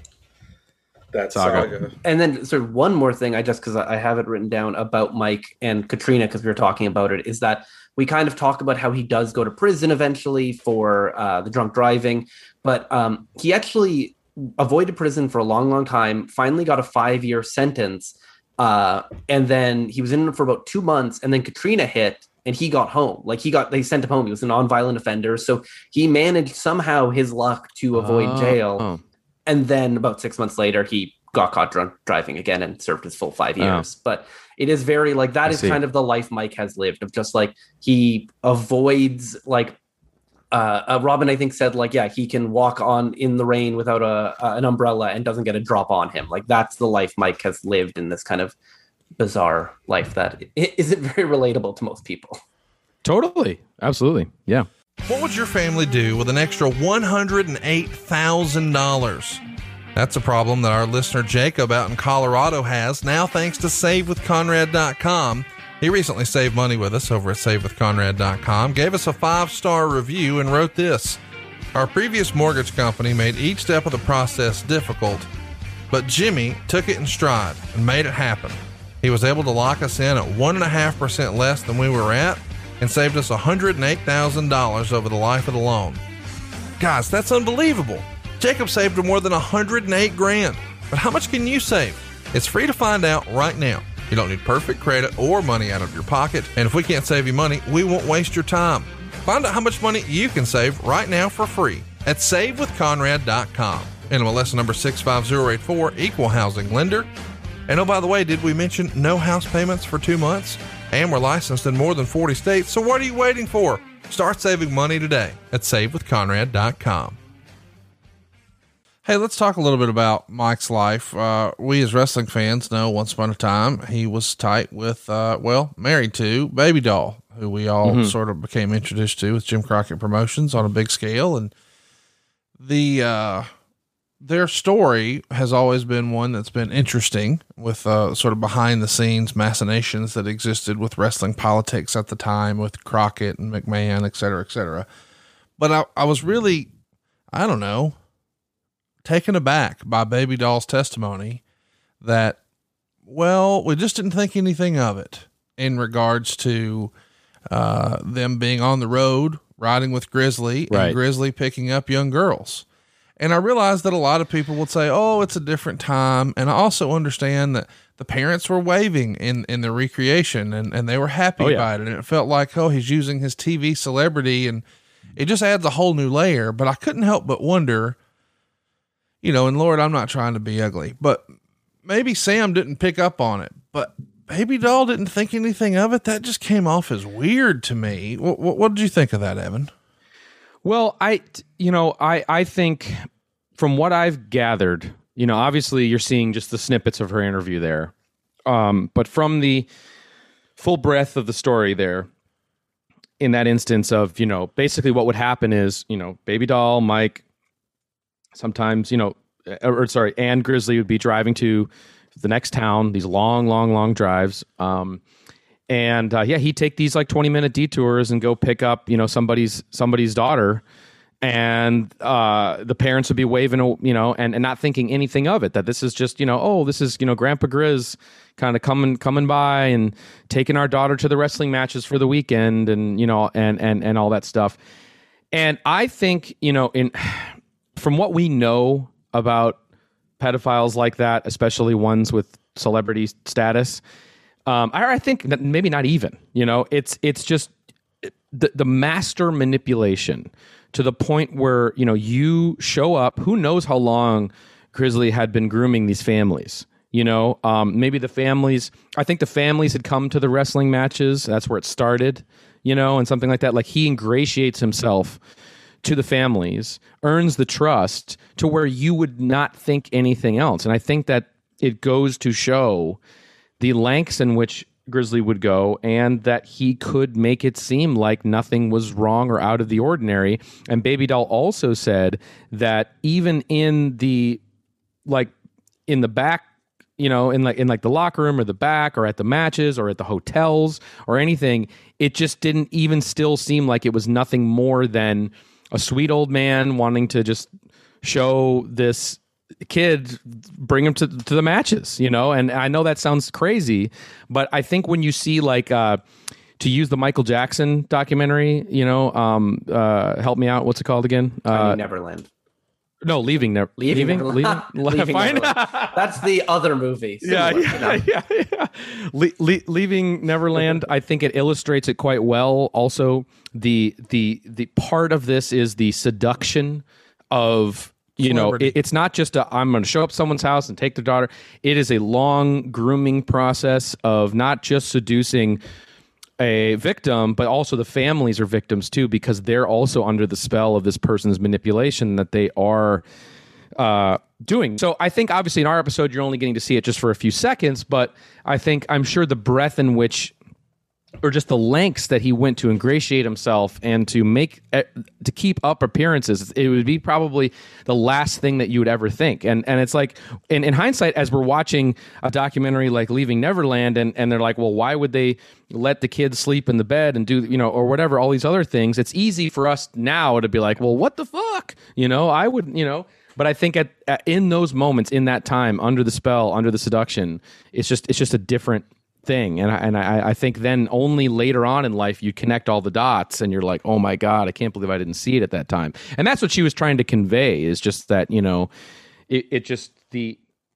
that saga. saga. And then sort of one more thing, I just because I have it written down about Mike and Katrina because we were talking about it, is that we kind of talk about how he does go to prison eventually for uh, the drunk driving, but um, he actually avoided prison for a long, long time. Finally, got a five-year sentence, uh, and then he was in it for about two months, and then Katrina hit. And he got home. Like he got, they sent him home. He was a nonviolent offender. So he managed somehow his luck to avoid oh, jail. Oh. And then about six months later, he got caught drunk driving again and served his full five years. Oh. But it is very like, that I is see. kind of the life Mike has lived of just like, he avoids like, uh, uh, Robin, I think said like, yeah, he can walk on in the rain without a, uh, an umbrella and doesn't get a drop on him. Like that's the life Mike has lived in this kind of bizarre life that isn't very relatable to most people. Totally. Absolutely. Yeah. What would your family do with an extra one hundred eight thousand dollars? That's a problem that our listener Jacob out in Colorado has now thanks to save with conrad dot com. He recently saved money with us over at save with conrad dot com, gave us a five-star review and wrote this. Our previous mortgage company made each step of the process difficult, but Jimmy took it in stride and made it happen. He was able to lock us in at one and a half percent less than we were at and saved us one hundred eight thousand dollars over the life of the loan. Guys, that's unbelievable. Jacob saved more than one hundred eight grand. But how much can you save? It's free to find out right now. You don't need perfect credit or money out of your pocket. And if we can't save you money, we won't waste your time. Find out how much money you can save right now for free at save with conrad dot com. N M L S number six five zero eight four, equal housing lender. And oh, by the way, did we mention no house payments for two months? And we're licensed in more than forty states, so what are you waiting for? Start saving money today at save with conrad dot com. Hey, let's talk a little bit about Mike's life. Uh, we as wrestling fans know once upon a time he was tight with, uh, well, married to Baby Doll, who we all mm-hmm. sort of became introduced to with Jim Crockett Promotions on a big scale. And the, uh, their story has always been one that's been interesting with, uh, sort of behind the scenes machinations that existed with wrestling politics at the time with Crockett and McMahon, et cetera, et cetera. But I, I was really, I don't know, taken aback by Baby Doll's testimony that, well, we just didn't think anything of it in regards to, uh, them being on the road, riding with Grizzly right. and Grizzly picking up young girls. And I realized that a lot of people would say, oh, it's a different time. And I also understand that the parents were waving in, in the recreation and, and they were happy oh, yeah. about it. And it felt like, oh, he's using his T V celebrity, and it just adds a whole new layer. But I couldn't help but wonder, you know, and Lord, I'm not trying to be ugly, but maybe Sam didn't pick up on it, but Baby Doll didn't think anything of it. That just came off as weird to me. What, what, what did you think of that, Evan? Well, I, you know, I, I think from what I've gathered, you know, obviously you're seeing just the snippets of her interview there. Um, but from the full breadth of the story there, in that instance of, you know, basically what would happen is, you know, Baby Doll, Mike, sometimes, you know, or, or sorry, and Grizzly would be driving to the next town, these long, long, long drives. Um, and, uh, yeah, he'd take these like twenty minute detours and go pick up, you know, somebody's, somebody's daughter. And, uh, the parents would be waving, you know, and, and not thinking anything of it, that this is just, you know, oh, this is, you know, Grandpa Grizz kind of coming, coming by and taking our daughter to the wrestling matches for the weekend and, you know, and, and, and all that stuff. And I think, you know, in, from what we know about pedophiles like that, especially ones with celebrity status, um, I, I think that maybe not even, you know, it's, it's just the, the master manipulation to the point where, you know, you show up, who knows how long Grizzly had been grooming these families, you know, um, maybe the families, I think the families had come to the wrestling matches. That's where it started, you know, and something like that. Like he ingratiates himself to the families, earns the trust to where you would not think anything else. And I think that it goes to show the lengths in which Grizzly would go and that he could make it seem like nothing was wrong or out of the ordinary. And Baby Doll also said that even in the, like in the back, you know, in like, in like the locker room or the back or at the matches or at the hotels or anything, it just didn't even still seem like it was nothing more than a sweet old man wanting to just show this kid, bring him to to the matches, you know? And I know that sounds crazy, but I think when you see like, uh, to use the Michael Jackson documentary, you know, um, uh, help me out. What's it called again? Uh, Neverland. No, leaving, never leaving, leaving, leaving, leaving fine. That's the other movie. Similar, yeah, yeah, you know? yeah, yeah. Le- le- leaving Neverland. I think it illustrates it quite well. Also, the the the part of this is the seduction of, you Celebrity. know, it, it's not just a, I'm going to show up at someone's house and take their daughter. It is a long grooming process of not just seducing a victim, but also the families are victims too, because they're also under the spell of this person's manipulation that they are uh, doing. So I think obviously in our episode, you're only getting to see it just for a few seconds, but I think I'm sure the breadth in which, or just the lengths that he went to ingratiate himself and to make, to keep up appearances, it would be probably the last thing that you would ever think. And and it's like, in, in hindsight, as we're watching a documentary like Leaving Neverland, and, and they're like, well, why would they let the kids sleep in the bed and do, you know, or whatever, all these other things, it's easy for us now to be like, well, what the fuck? You know, I would, you know, But I think at, at in those moments, in that time, under the spell, under the seduction, it's just it's just a different thing. And I, and I, I think then only later on in life you connect all the dots and you're like, oh my God, I can't believe I didn't see it at that time. And that's what she was trying to convey, is just that, you know, it, it just the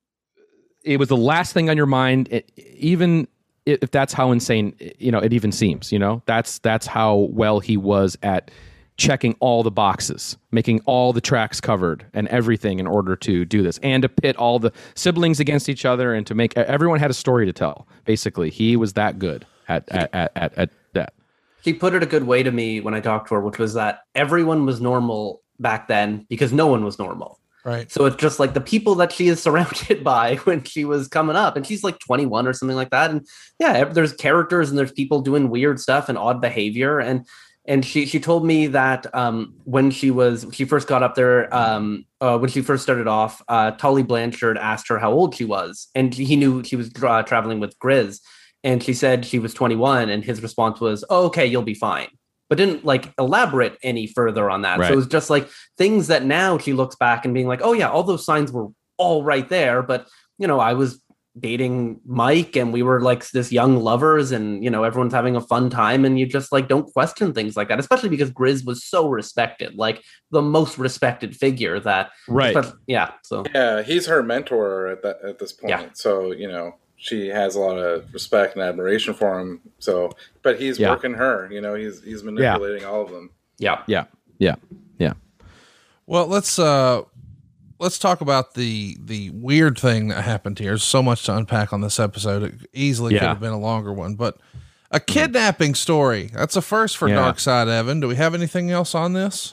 it was the last thing on your mind, it, even if that's how insane, you know, it even seems, you know, that's that's how well he was at checking all the boxes, making all the tracks covered and everything in order to do this, and to pit all the siblings against each other, and to make everyone had a story to tell. Basically, he was that good at at at, at, at that. She put it a good way to me when I talked to her, which was that everyone was normal back then because no one was normal. Right. So it's just like the people that she is surrounded by when she was coming up, and she's like twenty-one or something like that. And yeah, there's characters and there's people doing weird stuff and odd behavior. And And she she told me that um, when she was she first got up there, um, uh, when she first started off, uh, Tully Blanchard asked her how old she was, and he knew she was uh, traveling with Grizz, and she said she was twenty-one, and his response was, oh, "Okay, you'll be fine," but didn't like elaborate any further on that. Right. So it was just like things that now she looks back and being like, "Oh yeah, all those signs were all right there," but you know, I was dating Mike and we were like this young lovers, and you know, everyone's having a fun time, and you just like don't question things like that, especially because Grizz was so respected, like the most respected figure that right yeah so yeah he's her mentor at that at this point. Yeah. So you know, she has a lot of respect and admiration for him, so but he's yeah. working her, you know, he's he's manipulating yeah. all of them. yeah yeah yeah yeah Well, let's uh Let's talk about the the weird thing that happened here. There's so much to unpack on this episode. It easily yeah. could have been a longer one, but a kidnapping story. That's a first for yeah. Dark Side Evan. Do we have anything else on this?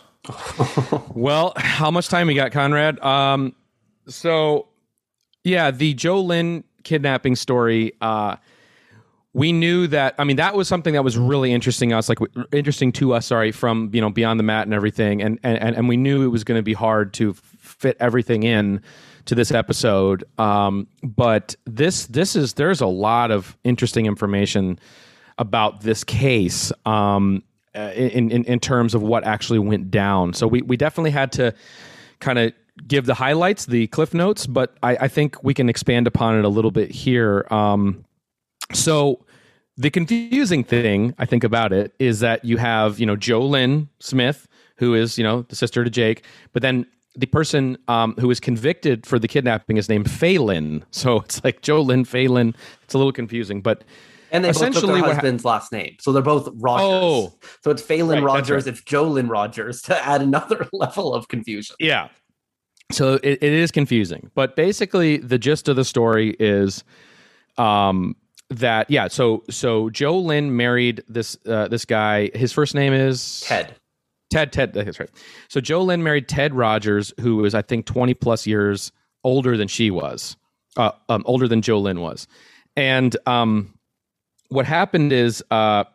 Well, how much time we got, Conrad? Um, so yeah, the Jolynn kidnapping story, uh, we knew that, I mean, that was something that was really interesting us, like interesting to us, sorry, from, you know, Beyond the Mat and everything. And, and, and we knew it was going to be hard to fit everything in to this episode. Um, but this, this is, there's a lot of interesting information about this case, um, in, in, in terms of what actually went down. So we, we definitely had to kind of give the highlights, the cliff notes, but I, I think we can expand upon it a little bit here. Um, So the confusing thing, I think, about it is that you have, you know, Jolynn Smith, who is, you know, the sister to Jake, but then the person um, who is convicted for the kidnapping is named Phelan. So it's like Jolynn, Phelan. It's a little confusing, but and they both took their husband's ha- last name, so they're both Rogers. Oh, so it's Phelan right, Rogers, right. It's Jolynn Rogers, to add another level of confusion. Yeah. So it, it is confusing, but basically the gist of the story is, um. That yeah, so so Jolynn married this uh, this guy. His first name is Ted. Ted Ted. That's right. So Jolynn married Ted Rogers, who was, I think, twenty plus years older than she was, uh, um, older than Jolynn was. And um, what happened is, uh,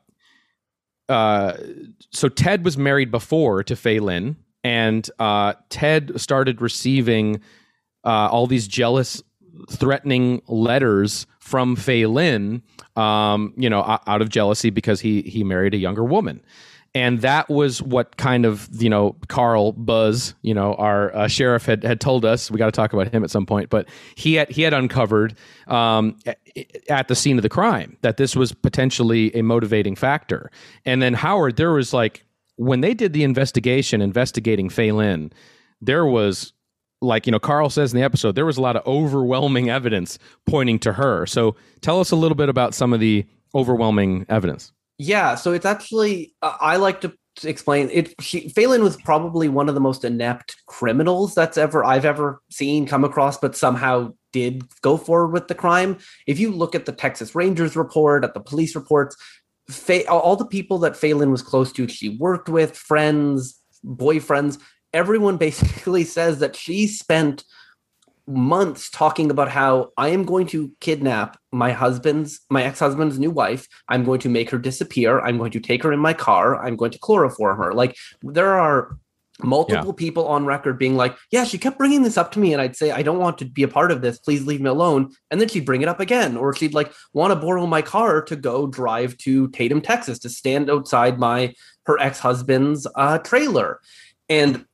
uh, so Ted was married before to Phelan, and uh, Ted started receiving uh, all these jealous, threatening letters from Phelan, um, you know, out of jealousy because he he married a younger woman. And that was what kind of, you know, Carl Buzz, you know, our uh, sheriff had, had told us. We got to talk about him at some point, but he had he had uncovered um, at the scene of the crime that this was potentially a motivating factor. And then Howard, there was like, when they did the investigation investigating Phelan, there was, like, you know, Carl says in the episode, there was a lot of overwhelming evidence pointing to her. So tell us a little bit about some of the overwhelming evidence. Yeah, so it's actually, uh, I like to explain it. She, Phelan was probably one of the most inept criminals that's ever I've ever seen come across, but somehow did go forward with the crime. If you look at the Texas Rangers report, at the police reports, Ph- all the people that Phelan was close to, she worked with, friends, boyfriends, everyone basically says that she spent months talking about how I am going to kidnap my husband's, my ex-husband's new wife. I'm going to make her disappear. I'm going to take her in my car. I'm going to chloroform her. Like, there are multiple yeah. people on record being like, yeah, she kept bringing this up to me. And I'd say, I don't want to be a part of this. Please leave me alone. And then she'd bring it up again. Or she'd like want to borrow my car to go drive to Tatum, Texas, to stand outside my, her ex-husband's uh, trailer. And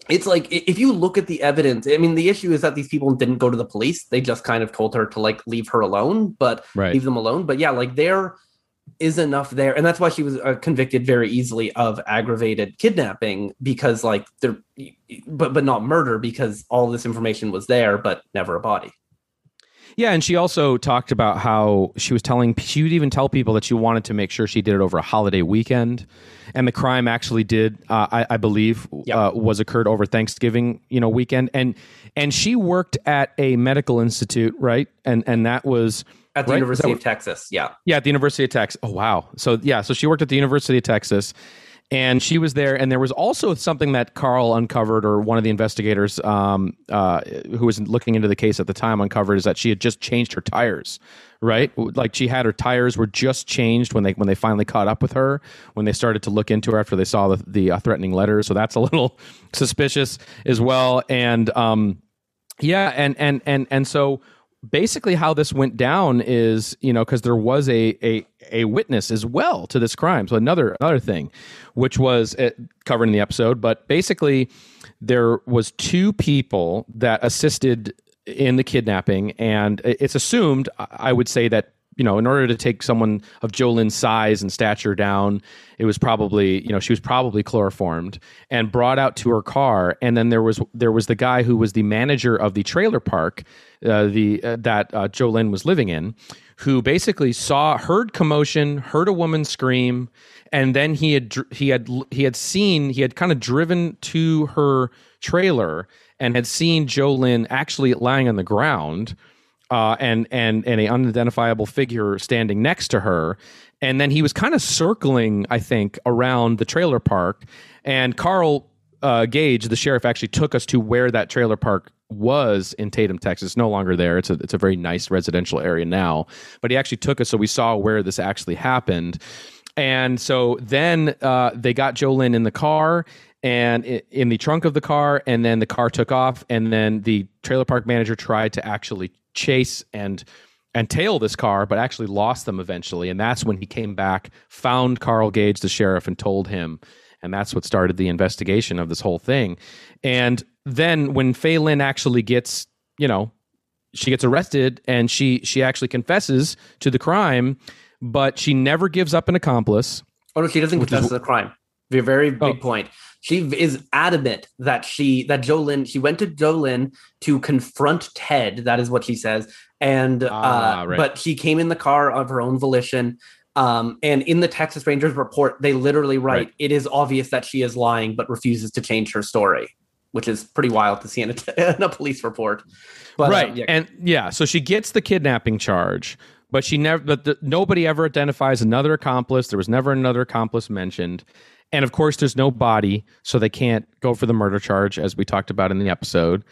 it's like if you look at the evidence, I mean, the issue is that these people didn't go to the police. They just kind of told her to like leave her alone, but right. leave them alone. But yeah, like there is enough there. And that's why she was uh, convicted very easily of aggravated kidnapping, because like there, but, but not murder, because all this information was there, but never a body. Yeah, and she also talked about how she was telling, she would even tell people that she wanted to make sure she did it over a holiday weekend, and the crime actually did, uh, I, I believe, yep. uh, was occurred over Thanksgiving, you know, weekend, and and she worked at a medical institute, right? And and that was at the right? University that, of Texas, yeah, yeah, at the University of Texas. Oh wow, so yeah, so she worked at the University of Texas. And she was there, and there was also something that Carl uncovered, or one of the investigators um, uh, who was looking into the case at the time uncovered, is that she had just changed her tires, right? Like she had her tires were just changed when they when they finally caught up with her, when they started to look into her after they saw the, the uh, threatening letters. So that's a little suspicious as well. And um, yeah, and and and and so. Basically, how this went down is, you know, because there was a, a a witness as well to this crime. So another another thing, which was uh, covered in the episode, but basically there was two people that assisted in the kidnapping, and it's assumed, I would say, that, you know, in order to take someone of JoLynn's size and stature down, it was probably, you know, she was probably chloroformed and brought out to her car. And then there was there was the guy who was the manager of the trailer park uh, the uh, that uh, JoLynn was living in, who basically saw, heard commotion, heard a woman scream, and then he had he had he had seen he had kind of driven to her trailer and had seen JoLynn actually lying on the ground. Uh, and and and a unidentifiable figure standing next to her, and then he was kind of circling, I think, around the trailer park. And Carl uh, Gage, the sheriff, actually took us to where that trailer park was in Tatum, Texas. No longer there. It's a it's a very nice residential area now. But he actually took us, so we saw where this actually happened. And so then uh, they got JoLynn in the car. And in the trunk of the car, and then the car took off, and then the trailer park manager tried to actually chase and and tail this car, but actually lost them eventually. And that's when he came back, found Carl Gage, the sheriff, and told him. And that's what started the investigation of this whole thing. And then when Faye Lynn actually gets, you know, she gets arrested, and she she actually confesses to the crime, but she never gives up an accomplice. Oh no, she doesn't confess is, to the crime. A very big oh. point. She is adamant that she that JoLynn she went to JoLynn to confront Ted. That is what she says. And ah, uh, right. but she came in the car of her own volition. Um, and in the Texas Rangers report, they literally write, right. "It is obvious that she is lying, but refuses to change her story," which is pretty wild to see in a, in a police report. But, right, um, yeah. and yeah, so she gets the kidnapping charge, but she never. But the, nobody ever identifies another accomplice. There was never another accomplice mentioned. And of course, there's no body, so they can't go for the murder charge, as we talked about in the episode.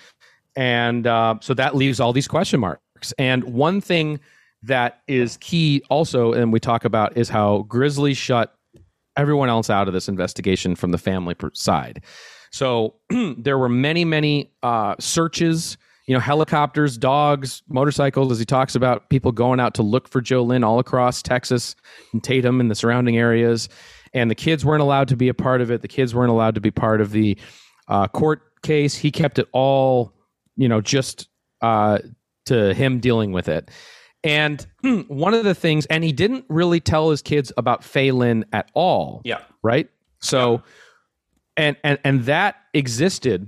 And uh, so that leaves all these question marks. And one thing that is key also, and we talk about, is how Grizzly shut everyone else out of this investigation from the family side. So there were many, many uh, searches, you know, helicopters, dogs, motorcycles, as he talks about, people going out to look for JoLynn all across Texas and Tatum and the surrounding areas. And the kids weren't allowed to be a part of it. The kids weren't allowed to be part of the uh, court case. He kept it all, you know, just uh, to him dealing with it. And one of the things, and he didn't really tell his kids about Faye Lynn at all. Yeah. Right. So, yeah. and and and that existed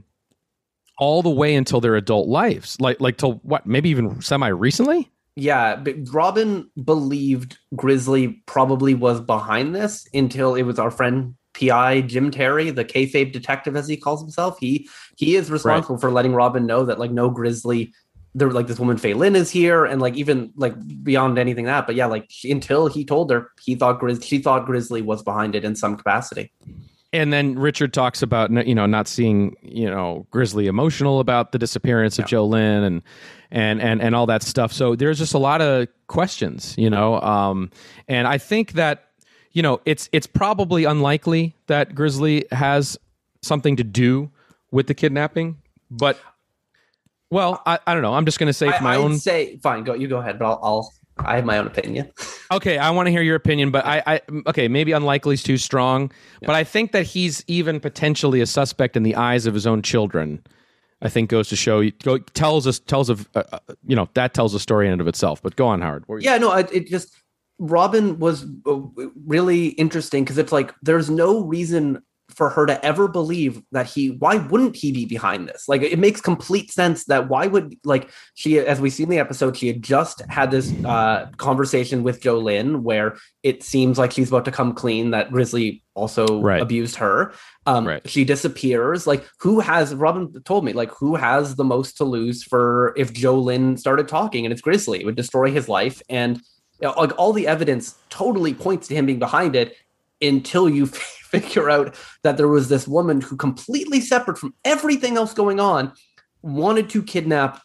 all the way until their adult lives, like like till what, maybe even semi recently. Yeah, but Robin believed Grizzly probably was behind this until it was our friend P I Jim Terry, the kayfabe detective, as he calls himself. He he is responsible right. for letting Robin know that, like, no, Grizzly, there like this woman Faye Lynn is here, and like even like beyond anything that. But yeah, like until he told her, he thought Grizz she thought Grizzly was behind it in some capacity. And then Richard talks about, you know, not seeing, you know, Grizzly emotional about the disappearance of yeah. JoLynn and and and and all that stuff. So there's just a lot of questions, you know, um, and I think that, you know, it's it's probably unlikely that Grizzly has something to do with the kidnapping, but well, I, I don't know. I'm just going to say for my I, own. Say fine, go you go ahead, but I'll, I'll I have my own opinion. Okay, I want to hear your opinion, but I, I okay, maybe unlikely is too strong, yeah. but I think that he's even potentially a suspect in the eyes of his own children. I think goes to show, go, tells us, tells of, uh, you know, that tells a story in and of itself. But go on, Howard. Yeah, no, it, it just Robin was really interesting because it's like there's no reason for her to ever believe that he, why wouldn't he be behind this? Like, it makes complete sense that why would, like, she, as we see in the episode, she had just had this uh, conversation with Jolene where it seems like she's about to come clean that Grizzly also right. abused her. Um, right. She disappears. Like, who has, Robin told me, like, who has the most to lose for if Jolene started talking, and it's Grizzly. It would destroy his life. And you know, like, all the evidence totally points to him being behind it until you figure out that there was this woman who, completely separate from everything else going on, wanted to kidnap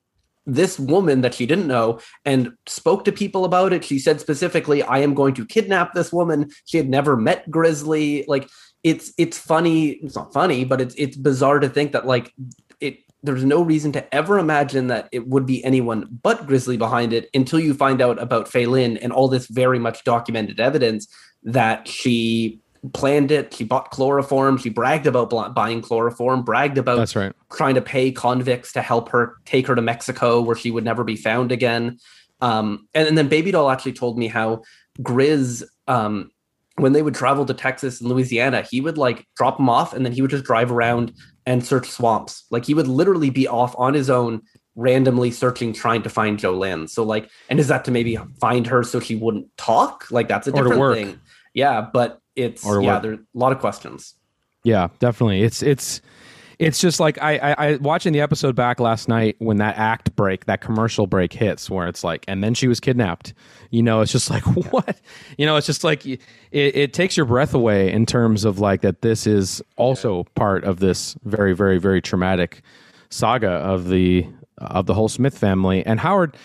this woman that she didn't know and spoke to people about it. She said specifically, I am going to kidnap this woman. She had never met Grizzly. Like, it's it's funny. It's not funny, but it's it's bizarre to think that, like, it there's no reason to ever imagine that it would be anyone but Grizzly behind it until you find out about Phelan and all this very much documented evidence that she planned it. She bought chloroform. She bragged about buying chloroform, bragged about That's right. trying to pay convicts to help her take her to Mexico where she would never be found again. Um, and, and then Baby Doll actually told me how Grizz, um, when they would travel to Texas and Louisiana, he would like drop them off and then he would just drive around and search swamps. Like, he would literally be off on his own, randomly searching, trying to find Jolene. So like, and is that to maybe find her so she wouldn't talk? Like, that's a or different thing. Yeah, but it's or yeah, work. there's a lot of questions. Yeah, definitely. It's it's it's just like I, I I watching the episode back last night when that act break, that commercial break hits, where it's like, and then she was kidnapped. You know, it's just like, what? You know, it's just like it, it takes your breath away in terms of like that. This is also part of this very, very, very traumatic saga of the of the whole Smith family. And Howard,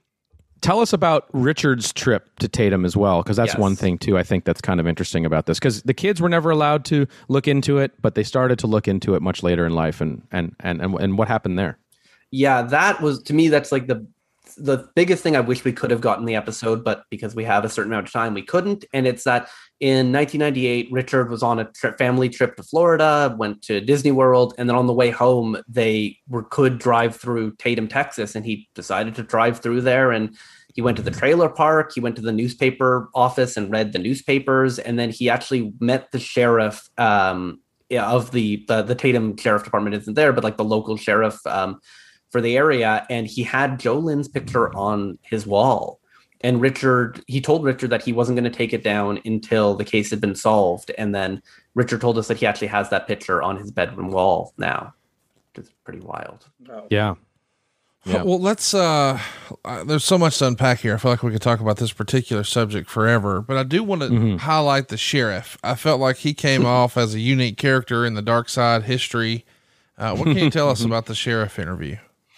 tell us about Richard's trip to Tatum as well, because that's yes. one thing, too, I think that's kind of interesting about this. Because the kids were never allowed to look into it, but they started to look into it much later in life. And and and and, and what happened there? Yeah, that was, to me, that's like the the biggest thing I wish we could have gotten in the episode, but because we have a certain amount of time, we couldn't. And it's that in nineteen ninety-eight, Richard was on a tri- family trip to Florida, went to Disney World, and then on the way home, they were could drive through Tatum, Texas, and he decided to drive through there. And he went to the trailer park, he went to the newspaper office and read the newspapers, and then he actually met the sheriff um, yeah, of the, the the Tatum Sheriff Department isn't there, but like the local sheriff um, for the area, and he had Jolene's picture on his wall. And Richard, he told Richard that he wasn't going to take it down until the case had been solved. And then Richard told us that he actually has that picture on his bedroom wall now, which is pretty wild. Oh. Yeah. Yeah. Well, let's, uh, uh, there's so much to unpack here. I feel like we could talk about this particular subject forever, but I do want to mm-hmm. highlight the sheriff. I felt like he came off as a unique character in the Dark Side history. Uh, what can you tell us about the sheriff interview?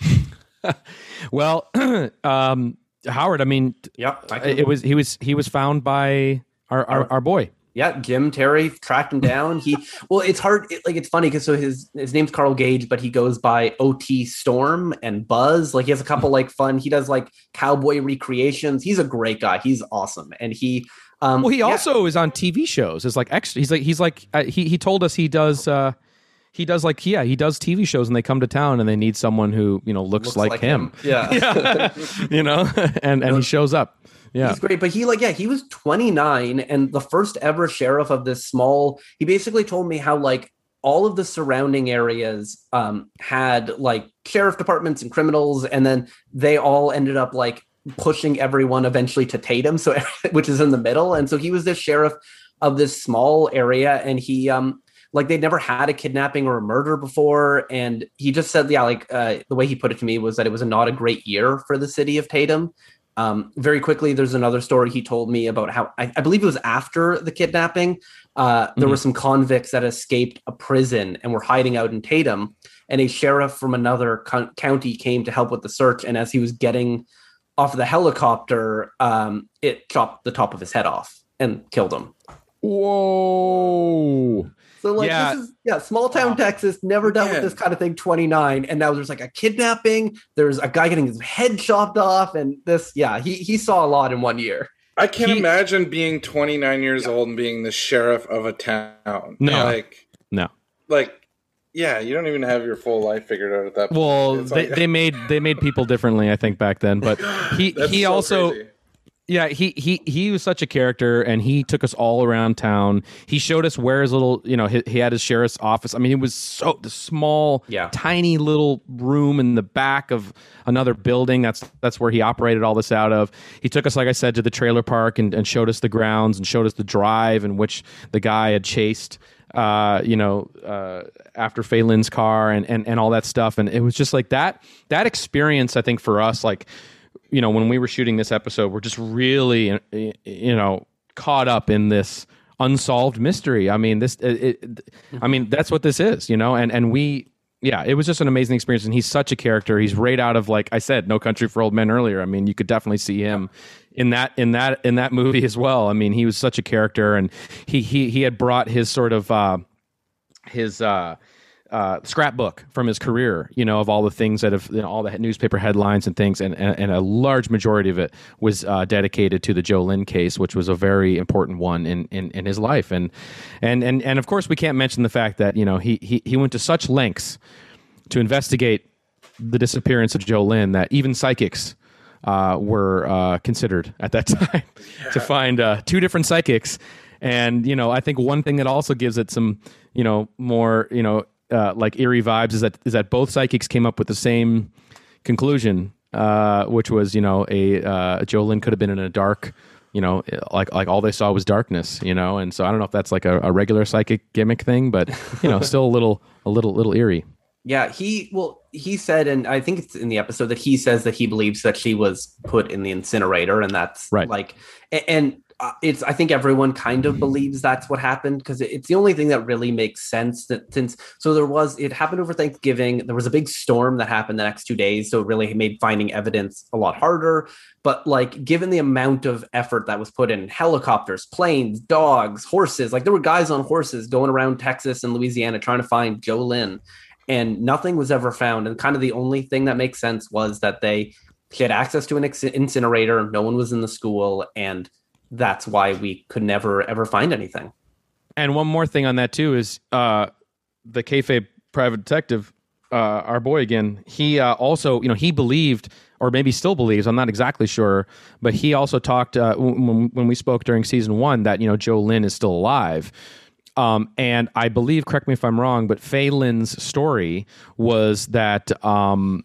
Well, um, Howard, I mean, yeah, it was, he was, he was found by our, our, our boy. Yeah, Jim Terry tracked him down. He well, it's hard. It, like it's funny because so his his name's Carl Gage, but he goes by O T Storm and Buzz. Like he has a couple like fun. He does like cowboy recreations. He's a great guy. He's awesome, and he. Um, well, he yeah. also is on T V shows. Is like extra. He's like he's like uh, he he told us he does. Uh, he does like yeah he does T V shows, and they come to town and they need someone who you know looks, looks like, like him. him. Yeah, yeah. you know, and and he shows up. Yeah. He's great, but he like, yeah, he was twenty-nine and the first ever sheriff of this small, he basically told me how like all of the surrounding areas um, had like sheriff departments and criminals. And then they all ended up like pushing everyone eventually to Tatum. So, which is in the middle. And so he was the sheriff of this small area. And he, um, like they'd never had a kidnapping or a murder before. And he just said, yeah, like uh, the way he put it to me was that it was a, not a great year for the city of Tatum. Um, very quickly, there's another story he told me about how, I, I believe it was after the kidnapping, uh, there mm-hmm. were some convicts that escaped a prison and were hiding out in Tatum, and a sheriff from another co- county came to help with the search, and as he was getting off the helicopter, um, it chopped the top of his head off and killed him. Whoa. So like Yeah. this is yeah, small town Oh, Texas, never dealt man. with this kind of thing, twenty-nine. And now there's like a kidnapping, there's a guy getting his head chopped off, and this, yeah, he he saw a lot in one year. I can't He- imagine being twenty-nine years old and being the sheriff of a town. No. like No. like yeah, you don't even have your full life figured out at that point. Well, It's they, like- they made they made people differently, I think, back then. But he That's he so also crazy. yeah he he he was such a character, and he took us all around town. He showed us where his little you know he, he had his sheriff's office. I mean, it was so the small, Yeah. tiny little room in the back of another building. That's that's where he operated all this out of. He took us, like I said, to the trailer park and, and showed us the grounds and showed us the drive in which the guy had chased. Uh, you know, uh, after Phelan's car and, and, and all that stuff. And it was just like that, that experience, I think for us, like, you know, when we were shooting this episode, we're just really, you know, caught up in this unsolved mystery. I mean, this, it, it, I mean, that's what this is, you know, and, and we, yeah, it was just an amazing experience. And he's such a character. He's right out of, like I said, No Country for Old Men earlier. I mean, you could definitely see him in that, in that, in that movie as well. I mean, he was such a character, and he, he, he had brought his sort of, uh, his, uh, uh, scrapbook from his career, you know, of all the things that have, you know, all the newspaper headlines and things, and, and, and a large majority of it was uh, dedicated to the Joe Lynn case, which was a very important one in, in, in his life. And, and, and, and of course, we can't mention the fact that, you know, he, he, he went to such lengths to investigate the disappearance of Joe Lynn that even psychics uh, were uh, considered at that time yeah. to find uh, two different psychics. And, you know, I think one thing that also gives it some, you know, more, you know, uh, like eerie vibes is that is that both psychics came up with the same conclusion, uh, which was, you know, a uh, Joe Lynn could have been in a dark, you know, like like all they saw was darkness, you know. And so I don't know if that's like a, a regular psychic gimmick thing, but, you know, still a little a little little eerie. Yeah, he well, he said, and I think it's in the episode that he says that he believes that she was put in the incinerator, and that's right. Like, and uh, it's I think everyone kind of believes that's what happened, because it's the only thing that really makes sense. That since so there was it happened over Thanksgiving, there was a big storm that happened the next two days, so it really made finding evidence a lot harder. But like, given the amount of effort that was put in, helicopters, planes, dogs, horses, like there were guys on horses going around Texas and Louisiana trying to find Joe Lynn. And nothing was ever found. And kind of the only thing that makes sense was that they she had access to an ex- incinerator. No one was in the school. And that's why we could never, ever find anything. And one more thing on that, too, is uh, the kayfabe private detective, uh, our boy again, he uh, also, you know, he believed, or maybe still believes, I'm not exactly sure, but he also talked uh, when, when we spoke during season one that, you know, Joe Lynn is still alive. Um, and I believe, correct me if I'm wrong, but Phelan's story was that, um,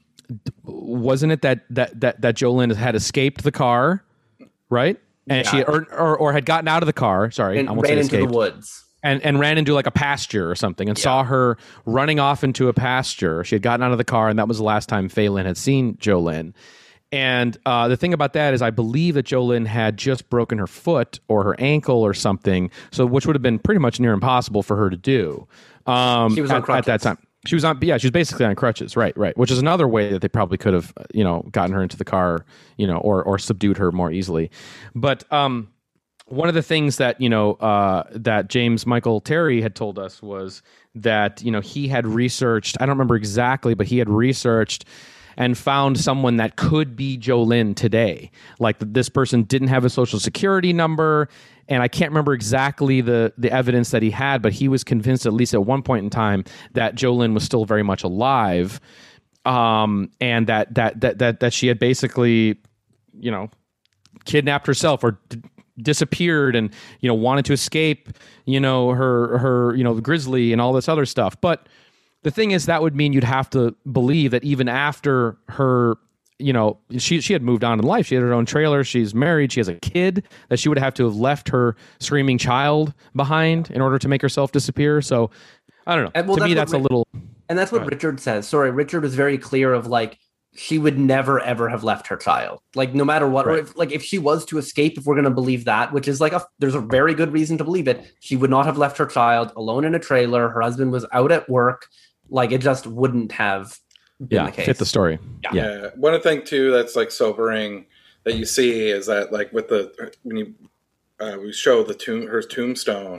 wasn't it that, that, that, that Joe Lynn had escaped the car, right? And Yeah. she, or, or, or had gotten out of the car, sorry. And I won't ran say into escaped, the woods. and, and ran into like a pasture or something and Yeah. saw her running off into a pasture. She had gotten out of the car, and that was the last time Phelan had seen Joe Lynn. And uh, the thing about that is I believe that Joe Lynn had just broken her foot or her ankle or something, so which would have been pretty much near impossible for her to do. Um, She was on at, crutches. at that time. She was on, yeah, she was basically on crutches, right, right, which is another way that they probably could have, you know, gotten her into the car, you know, or or subdued her more easily. But um, one of the things that, you know, uh, that James Michael Terry had told us was that, you know, he had researched, I don't remember exactly, but he had researched and found someone that could be Joe Lynn today. Like this person didn't have a social security number, and I can't remember exactly the the evidence that he had, but he was convinced, at least at one point in time, that Joe Lynn was still very much alive, um, and that that that that that she had basically, you know, kidnapped herself or d- disappeared, and you know wanted to escape, you know, her her you know the grizzly and all this other stuff, but. The thing is, that would mean you'd have to believe that even after her, you know, she she had moved on in life. She had her own trailer. She's married. She has a kid, that she would have to have left her screaming child behind in order to make herself disappear. So I don't know. And, well, to me, that's that's what a little. And that's what Richard says. Sorry, Richard was very clear of like, she would never, ever have left her child. Like, no matter what, Right. or if, like if she was to escape, if we're going to believe that, which is like, a, there's a very good reason to believe it. She would not have left her child alone in a trailer. Her husband was out at work. Like, it just wouldn't have been Yeah, the case. fit the story. Yeah. Yeah. Yeah. One thing too that's like sobering that you see is that like with the when you uh, we show the tomb her tombstone,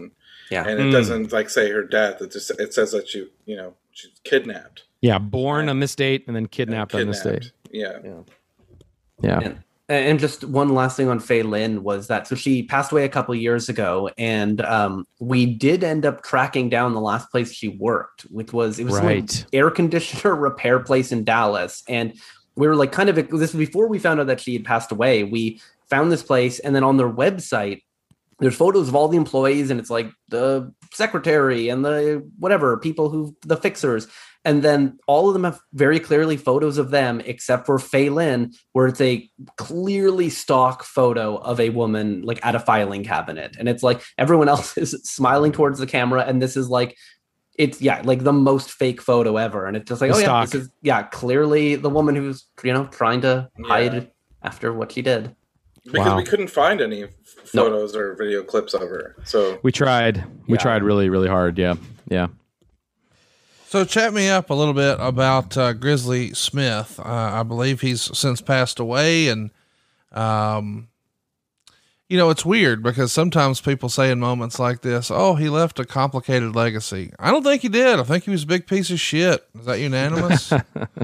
Yeah. And it Mm. doesn't like say her death. It just it says that she, you know, she's kidnapped. Yeah, born on this date and then kidnapped, And on this date. Yeah. Yeah. And, and just one last thing on Fei Lin was that so she passed away a couple years ago, and um, we did end up tracking down the last place she worked, which was it was some, Right. like, air conditioner repair place in Dallas, and we were like kind of this was before we found out that she had passed away. We found this place, and then on their website, there's photos of all the employees, and it's like the secretary and the whatever people who the fixers. And then all of them have very clearly photos of them, except for Fei Lin, where it's a clearly stock photo of a woman like at a filing cabinet. And it's like everyone else is smiling towards the camera. And this is like, it's yeah, like the most fake photo ever. And it's just like, The oh yeah, stock. this is yeah, clearly the woman who's, you know, trying to hide Yeah. after what she did. Because Wow. we couldn't find any photos or video clips of her. So We tried. We Yeah. tried really, really hard. Yeah. Yeah. So chat me up a little bit about uh, Grizzly Smith. Uh, I believe he's since passed away, and um, you know, it's weird because sometimes people say in moments like this, "Oh, he left a complicated legacy." I don't think he did. I think he was a big piece of shit. Is that unanimous?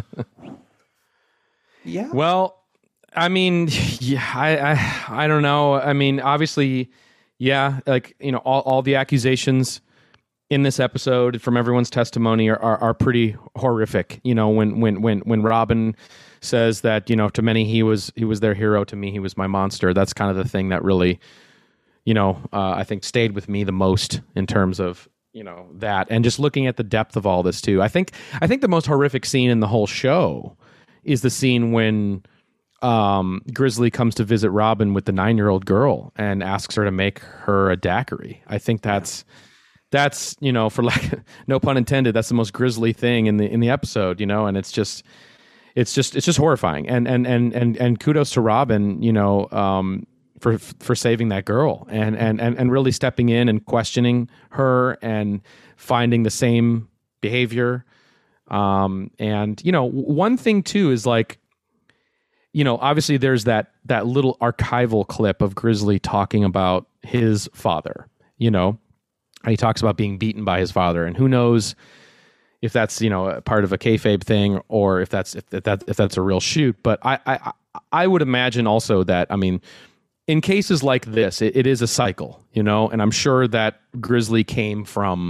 Yeah. Well, I mean, yeah, I, I, I don't know. I mean, obviously, yeah, like, you know, all, all the accusations in this episode from everyone's testimony are, are, are pretty horrific. You know, when, when, when, when Robin says that, you know, to many, he was, he was their hero. To me, he was my monster. That's kind of the thing that really, you know, uh, I think stayed with me the most in terms of, you know, that, and just looking at the depth of all this too. I think, I think the most horrific scene in the whole show is the scene when um, Grizzly comes to visit Robin with the nine-year-old girl and asks her to make her a daiquiri. I think that's, that's, you know, for like, no pun intended, that's the most grisly thing in the, in the episode, you know, and it's just, it's just, it's just horrifying. And, and, and, and, and kudos to Robin, you know, um, for, for saving that girl and, and, and, and really stepping in and questioning her and finding the same behavior. Um, and, you know, one thing too is like, you know, obviously there's that, that little archival clip of Grizzly talking about his father, you know, and he talks about being beaten by his father, and who knows if that's, you know, a part of a kayfabe thing or if that's, if that, if that's a real shoot. But I, I, I would imagine also that, I mean, in cases like this, it, it is a cycle, you know, and I'm sure that Grizzly came from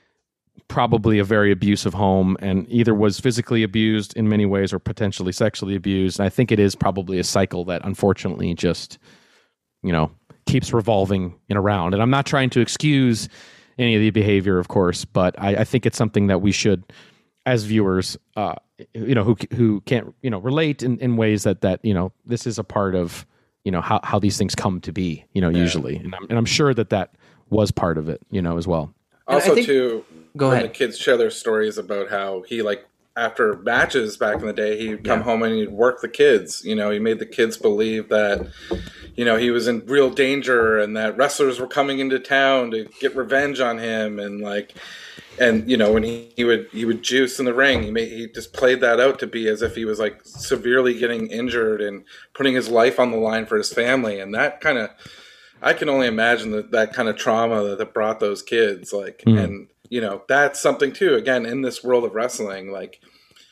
probably a very abusive home and either was physically abused in many ways or potentially sexually abused. And I think it is probably a cycle that unfortunately just, you know, keeps revolving in around. And I'm not trying to excuse any of the behavior, of course, but I, I think it's something that we should, as viewers, uh, you know, who who can't, you know, relate in, in ways that, that, you know, this is a part of, you know, how, how these things come to be, you know, Yeah. usually. And I'm, and I'm sure that that was part of it, you know, as well. And I Also, think- too, Go when ahead. the kids share their stories about how he, like, after matches back in the day, he'd come Yeah. home and he'd work the kids. You know, he made the kids believe that, you know, he was in real danger and that wrestlers were coming into town to get revenge on him. And, like, and, you know, when he, he would he would juice in the ring, he made, he just played that out to be as if he was, like, severely getting injured and putting his life on the line for his family. And that kind of, I can only imagine that, that kind of trauma that, that brought those kids, like, Mm. and, you know, that's something too, again, in this world of wrestling, like,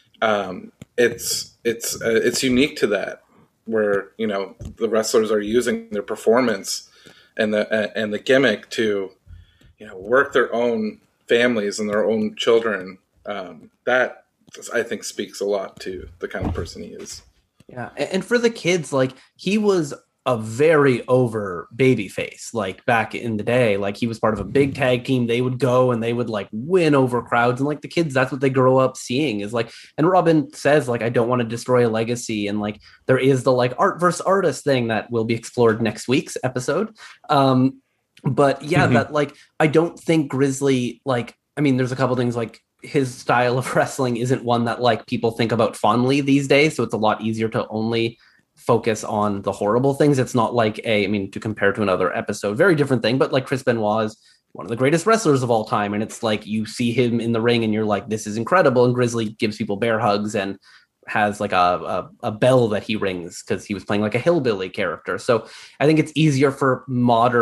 um, it's, it's, uh, it's unique to that where, you know, the wrestlers are using their performance and the, uh, and the gimmick to, you know, work their own families and their own children. Um, that I think speaks a lot to the kind of person he is. Yeah, a- and for the kids, like he was a very over baby face, like back in the day. Like he was part of a big tag team. They would go and they would like win over crowds, and like the kids, that's what they grow up seeing is like. And Robin says like, I don't want to destroy a legacy, and like there is the like art versus artist thing that will be explored next week's episode. Um, but yeah, Mhm. that like I don't think Grizzly like. I mean, there's a couple things like his style of wrestling isn't one that like people think about fondly these days, so it's a lot easier to only focus on the horrible things. It's not like a, I mean, to compare to another episode, very different thing, but like Chris Benoit is one of the greatest wrestlers of all time. And it's like, you see him in the ring and you're like, this is incredible. And Grizzly gives people bear hugs and has like a, a, a bell that he rings because he was playing like a hillbilly character. So I think it's easier for modern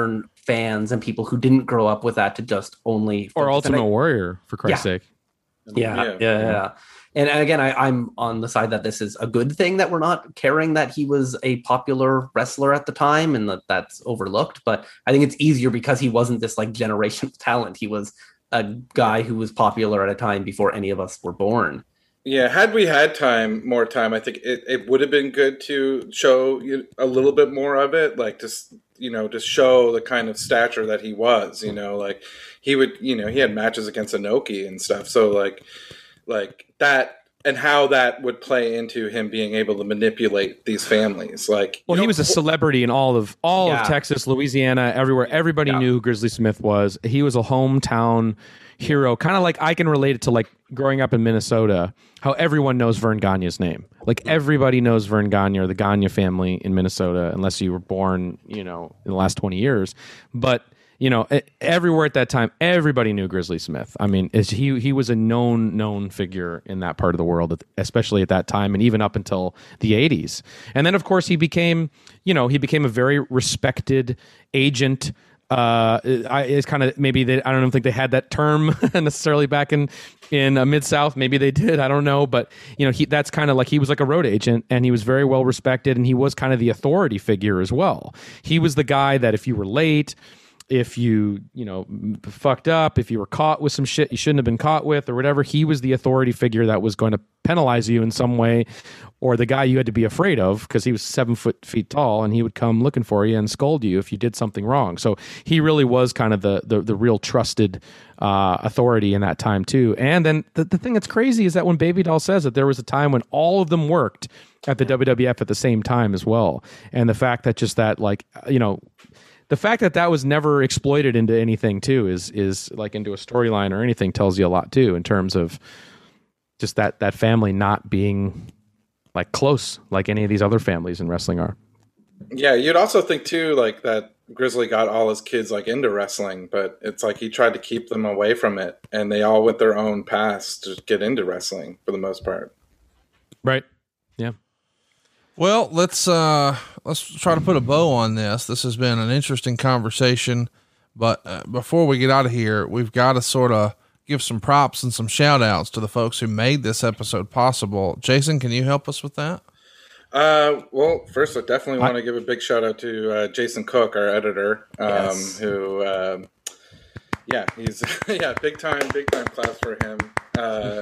fans and people who didn't grow up with that to just only or focus. Ultimate And I- Warrior, for Christ's Yeah. sake. Yeah, Yeah. yeah, yeah. yeah. And again, I, I'm on the side that this is a good thing that we're not caring that he was a popular wrestler at the time and that that's overlooked. But I think it's easier because he wasn't this like generational talent. He was a guy who was popular at a time before any of us were born. Yeah, had we had time, more time, I think it, it would have been good to show you a little bit more of it, like just, you know, to show the kind of stature that he was, you know, like he would, you know, he had matches against Inoki and stuff. So like, like that and how that would play into him being able to manipulate these families. Like, Well, you he know, was a celebrity in all of all Yeah. of Texas, Louisiana, everywhere. Everybody Yeah. knew who Grizzly Smith was. He was a hometown hero, kind of like I can relate it to like growing up in Minnesota, how everyone knows Vern Gagne's name. Like everybody knows Vern Gagne or the Gagne family in Minnesota, unless you were born, you know, in the last twenty years. But you know, e- everywhere at that time, everybody knew Grizzly Smith. I mean, it's, he he was a known known figure in that part of the world, especially at that time, and even up until the eighties. And then, of course, he became, you know, he became a very respected agent. Uh, I, it's kind of maybe they, I don't think they had that term necessarily back in in uh, Mid South. Maybe they did. I don't know, but you know, he that's kind of like he was like a road agent, and he was very well respected, and he was kind of the authority figure as well. He was the guy that if you were late, if you, you know, fucked up, if you were caught with some shit you shouldn't have been caught with or whatever, he was the authority figure that was going to penalize you in some way, or the guy you had to be afraid of because he was seven foot feet tall and he would come looking for you and scold you if you did something wrong. So he really was kind of the the, the real trusted uh, authority in that time too. And then the, the thing that's crazy is that when Baby Doll says that there was a time when all of them worked at the W W F at the same time as well. And the fact that just that, like, you know, the fact that that was never exploited into anything too is is like into a storyline or anything tells you a lot too in terms of just that that family not being like close like any of these other families in wrestling are. Yeah, you'd also think too, like that Grizzly got all his kids like into wrestling, but it's like he tried to keep them away from it, and they all went their own paths to get into wrestling for the most part. Right. Yeah. Well, let's uh, let's try to put a bow on this. This has been an interesting conversation, but uh, before we get out of here, we've got to sort of give some props and some shout outs to the folks who made this episode possible. Jason, can you help us with that? Uh, well, first, I definitely want to give a big shout out to uh, Jason Cook, our editor, um, Yes. who, uh, yeah, he's yeah, big time, big time class for him. Uh,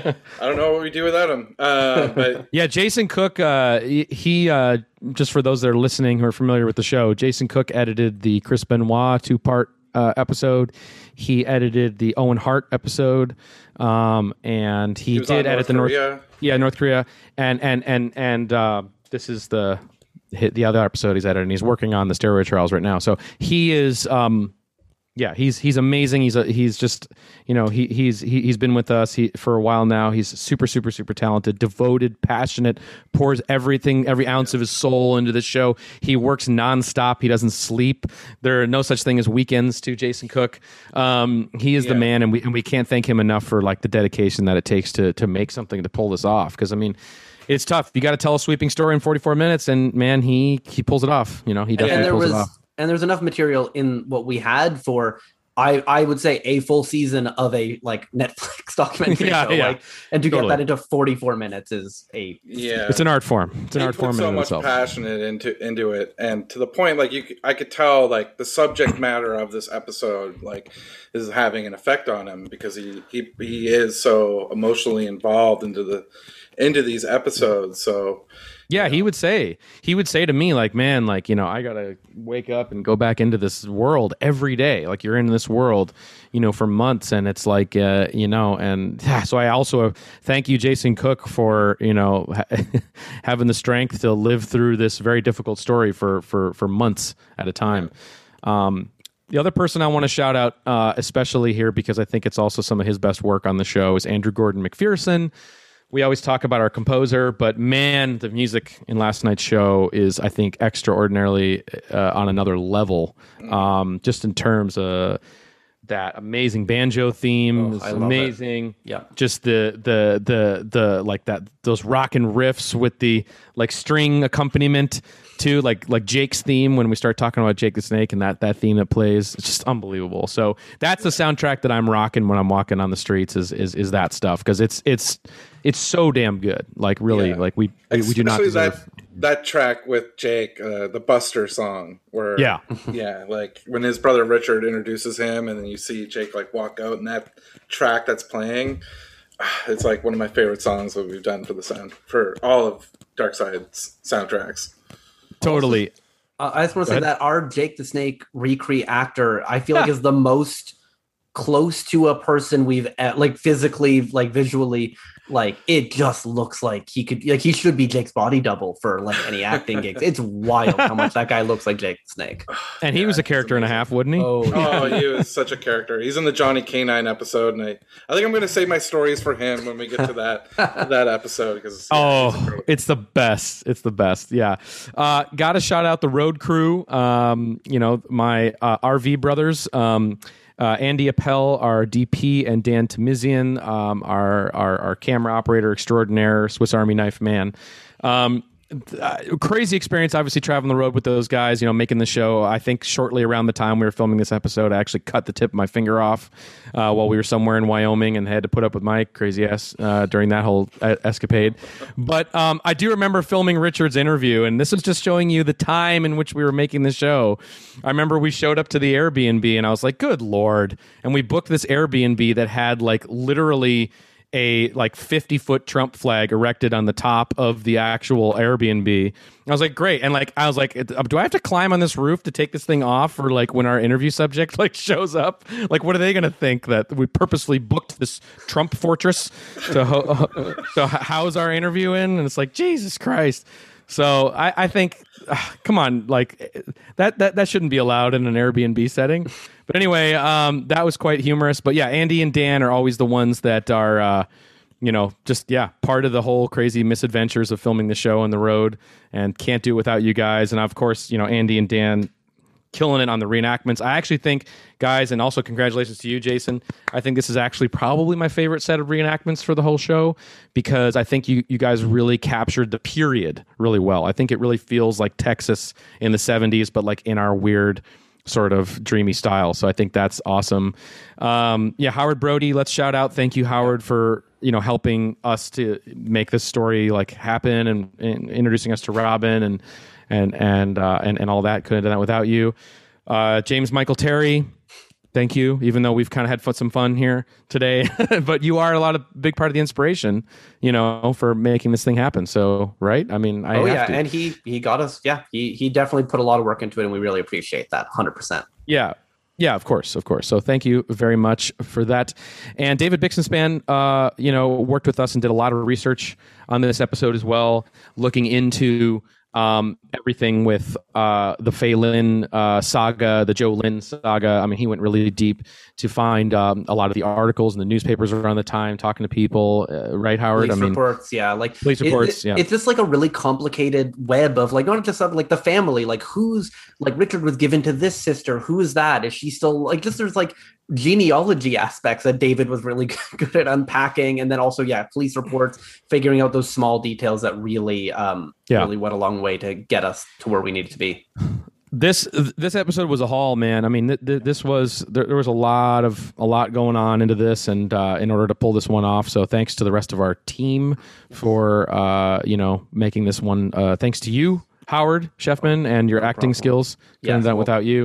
I don't know what we do without him, uh, but Yeah, Jason Cook, uh, he, he uh, just for those that are listening who are familiar with the show, Jason Cook edited the Chris Benoit two-part uh, episode. He edited the Owen Hart episode, um, and he, he was did on edit North the North Korea. Yeah, North Korea, and and and and uh, this is the hit the other episode he's editing. He's working on the steroid trials right now. So he is, um, yeah, he's he's amazing. He's a, he's just you know he he's he, he's been with us he, for a while now. He's super super super talented, devoted, passionate, pours everything every ounce of his soul into the show. He works nonstop. He doesn't sleep. There are no such thing as weekends to Jason Cook. Um, he is the Yeah. man, and we and we can't thank him enough for like the dedication that it takes to to make something to pull this off. Because I mean, it's tough. You got to tell a sweeping story in forty-four minutes, and man, he he pulls it off. You know, he definitely and there pulls was it off. and there's enough material in what we had for I I would say a full season of a like Netflix documentary Yeah, show. yeah. Like, and to Totally. get that into forty-four minutes is a Yeah, It's an art form. It's an he art put form so in much itself. passion into into it, and to the point, like you, c- I could tell, like the subject matter of this episode, like is having an effect on him because he he he is so emotionally involved into the into these episodes. So Yeah, he would say, he would say to me, like, man, like, you know, I got to wake up and go back into this world every day. Like, you're in this world, you know, for months. And it's like, uh, you know, and yeah, so I also thank you, Jason Cook, for, you know, ha- having the strength to live through this very difficult story for, for, for months at a time. Um, the other person I want to shout out, uh, especially here, because I think it's also some of his best work on the show, is Andrew Gordon McPherson. We always talk about our composer, but man, the music in last night's show is, I think, extraordinarily uh, on another level. Um, just in terms of that amazing banjo theme Oh, is I love it. amazing. Yeah. Just the the the the like that those rockin' riffs with the like string accompaniment too, like like Jake's theme when we start talking about Jake the Snake and that that theme that plays. It's just unbelievable. So that's the soundtrack that I'm rocking when I'm walking on the streets is is is that stuff because it's it's it's so damn good. Like really, Yeah. like we we, we do not Especially deserve. that that track with Jake, uh, the Buster song, where Yeah. yeah, like when his brother Richard introduces him, and then you see Jake like walk out, and that track that's playing, it's like one of my favorite songs that we've done for the sound for all of Darkside's soundtracks. Totally. Uh, I just want to Go say ahead. that our Jake the Snake recreate actor, I feel like is the most close to a person we've uh, like physically, like visually, like it just looks like he could, like he should be Jake's body double for like any acting gigs. It's wild how much that guy looks like Jake the Snake. And he Yeah, was a he's character and a amazing. half, wouldn't he? Oh, Oh, he was such a character. He's in the Johnny Canine episode, and I, I think I'm going to save my stories for him when we get to that that episode because yeah, he's Oh, great. it's the best. It's the best. Yeah. Uh, got to shout out the road crew. Um, you know, my uh, R V brothers, um, uh, Andy Appel, our D P, and Dan Tamizian, um, our, our, our camera operator extraordinaire, Swiss Army knife man. Um, Uh, crazy experience, obviously traveling the road with those guys, you know, making the show. I think shortly around the time we were filming this episode, I actually cut the tip of my finger off uh, while we were somewhere in Wyoming and had to put up with my crazy ass uh, during that whole uh, escapade. But um, I do remember filming Richard's interview, and this is just showing you the time in which we were making the show. I remember we showed up to the Airbnb, and I was like, good Lord. And we booked this Airbnb that had like literally a like fifty foot Trump flag erected on the top of the actual Airbnb. I was like, great. And like, I was like, do I have to climb on this roof to take this thing off for like when our interview subject like shows up? Like, what are they going to think that we purposely booked this Trump fortress to, ho- to house our interview in? And it's like, Jesus Christ. So I, I think, uh, come on, like that, that that shouldn't be allowed in an Airbnb setting. But anyway, um, that was quite humorous. But yeah, Andy and Dan are always the ones that are, uh, you know, just, yeah, part of the whole crazy misadventures of filming the show on the road and can't do it without you guys. And of course, you know, Andy and Dan killing it on the reenactments. I actually think, guys, and also congratulations to you, Jason. I think this is actually probably my favorite set of reenactments for the whole show because I think you, you guys really captured the period really well. I think it really feels like Texas in the seventies, but like in our weird sort of dreamy style. So I think that's awesome. Um, yeah, Howard Brody, let's shout out. Thank you, Howard, for, you know, helping us to make this story like happen and, and introducing us to Robin and and and uh, and and all that. Couldn't have done that without you. Uh, James Michael Terry, thank you. Even though we've kind of had fun, some fun here today, but you are a lot of big part of the inspiration, you know, for making this thing happen. So, right? I mean, I oh have yeah, to. and he he got us. Yeah, he he definitely put a lot of work into it, and we really appreciate that. one hundred percent. Yeah. Yeah, of course, of course. So thank you very much for that. And David Bixenspan, uh, you know, worked with us and did a lot of research on this episode as well, looking into um, everything with uh, the Fei Lin uh, saga, the Joe Lin saga. I mean, he went really deep to find um, a lot of the articles in the newspapers around the time, talking to people. Uh, right, Howard? Police I mean, reports, yeah, like police it- reports, it- yeah. It's just like a really complicated web of like not just something like the family, like who's like Richard was given to this sister, who is that? Is she still like just there's like genealogy aspects that David was really good at unpacking, and then also yeah, police reports, figuring out those small details that really um Yeah. really went a long way to get us to where we needed to be. This this episode was a haul, man. I mean, th- th- this was there, there was a lot of a lot going on into this, and uh, in order to pull this one off, so thanks to the rest of our team for uh, you know making this one. Uh, thanks to you, Howard Sheffman, and your No acting problem. skills. Couldn't have Yes, done it well- without you.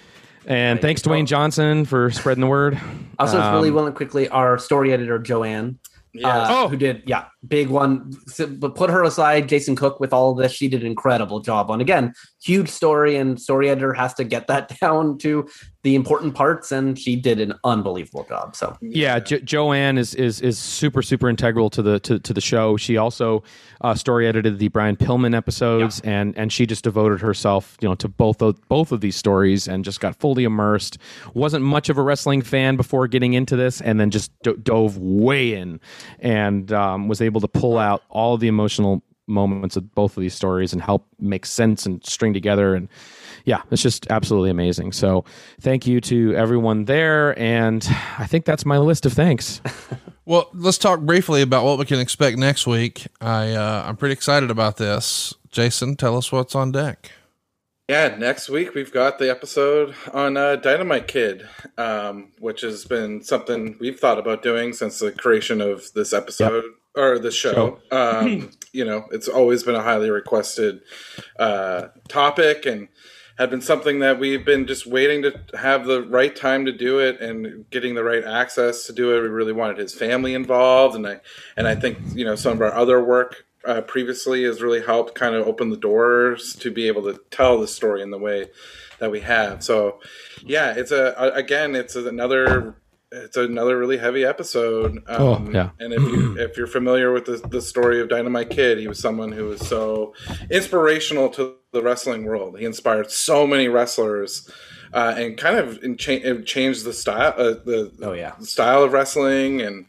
And Right. thanks to Wayne Johnson for spreading the word. Also, it's really Um, well and quickly, our story editor Joanne, Yeah. uh, Oh. who did yeah, big one. So, but put her aside, Jason Cook with all of this, she did an incredible job on again, huge story, and story editor has to get that down to the important parts, and she did an unbelievable job. So Yeah, jo- Joanne is is is super super integral to the to, to the show. She also uh, story edited the Brian Pillman episodes, and and she just devoted herself, you know, to both of both of these stories, and just got fully immersed. Wasn't much of a wrestling fan before getting into this, and then just do- dove way in, and um, was able to pull out all of the emotional moments of both of these stories and help make sense and string together. And yeah, it's just absolutely amazing. So thank you to everyone there. And I think that's my list of thanks. Well, let's talk briefly about what we can expect next week. I, uh, I'm pretty excited about this. Jason, tell us what's on deck. Yeah, next week we've got the episode on uh, Dynamite Kid, um, which has been something we've thought about doing since the creation of this episode yep. or the show. show. Um, you know, it's always been a highly requested uh, topic and had been something that we've been just waiting to have the right time to do it and getting the right access to do it. We really wanted his family involved, and I and I think you know some of our other work. Uh, previously has really helped kind of open the doors to be able to tell the story in the way that we have. So yeah, it's a, again, it's another, it's another really heavy episode. Um, oh, yeah. And if you, if you're familiar with the, the story of Dynamite Kid, he was someone who was so inspirational to the wrestling world. He inspired so many wrestlers uh, and kind of in cha- changed the style, uh, the, oh, yeah. the style of wrestling and,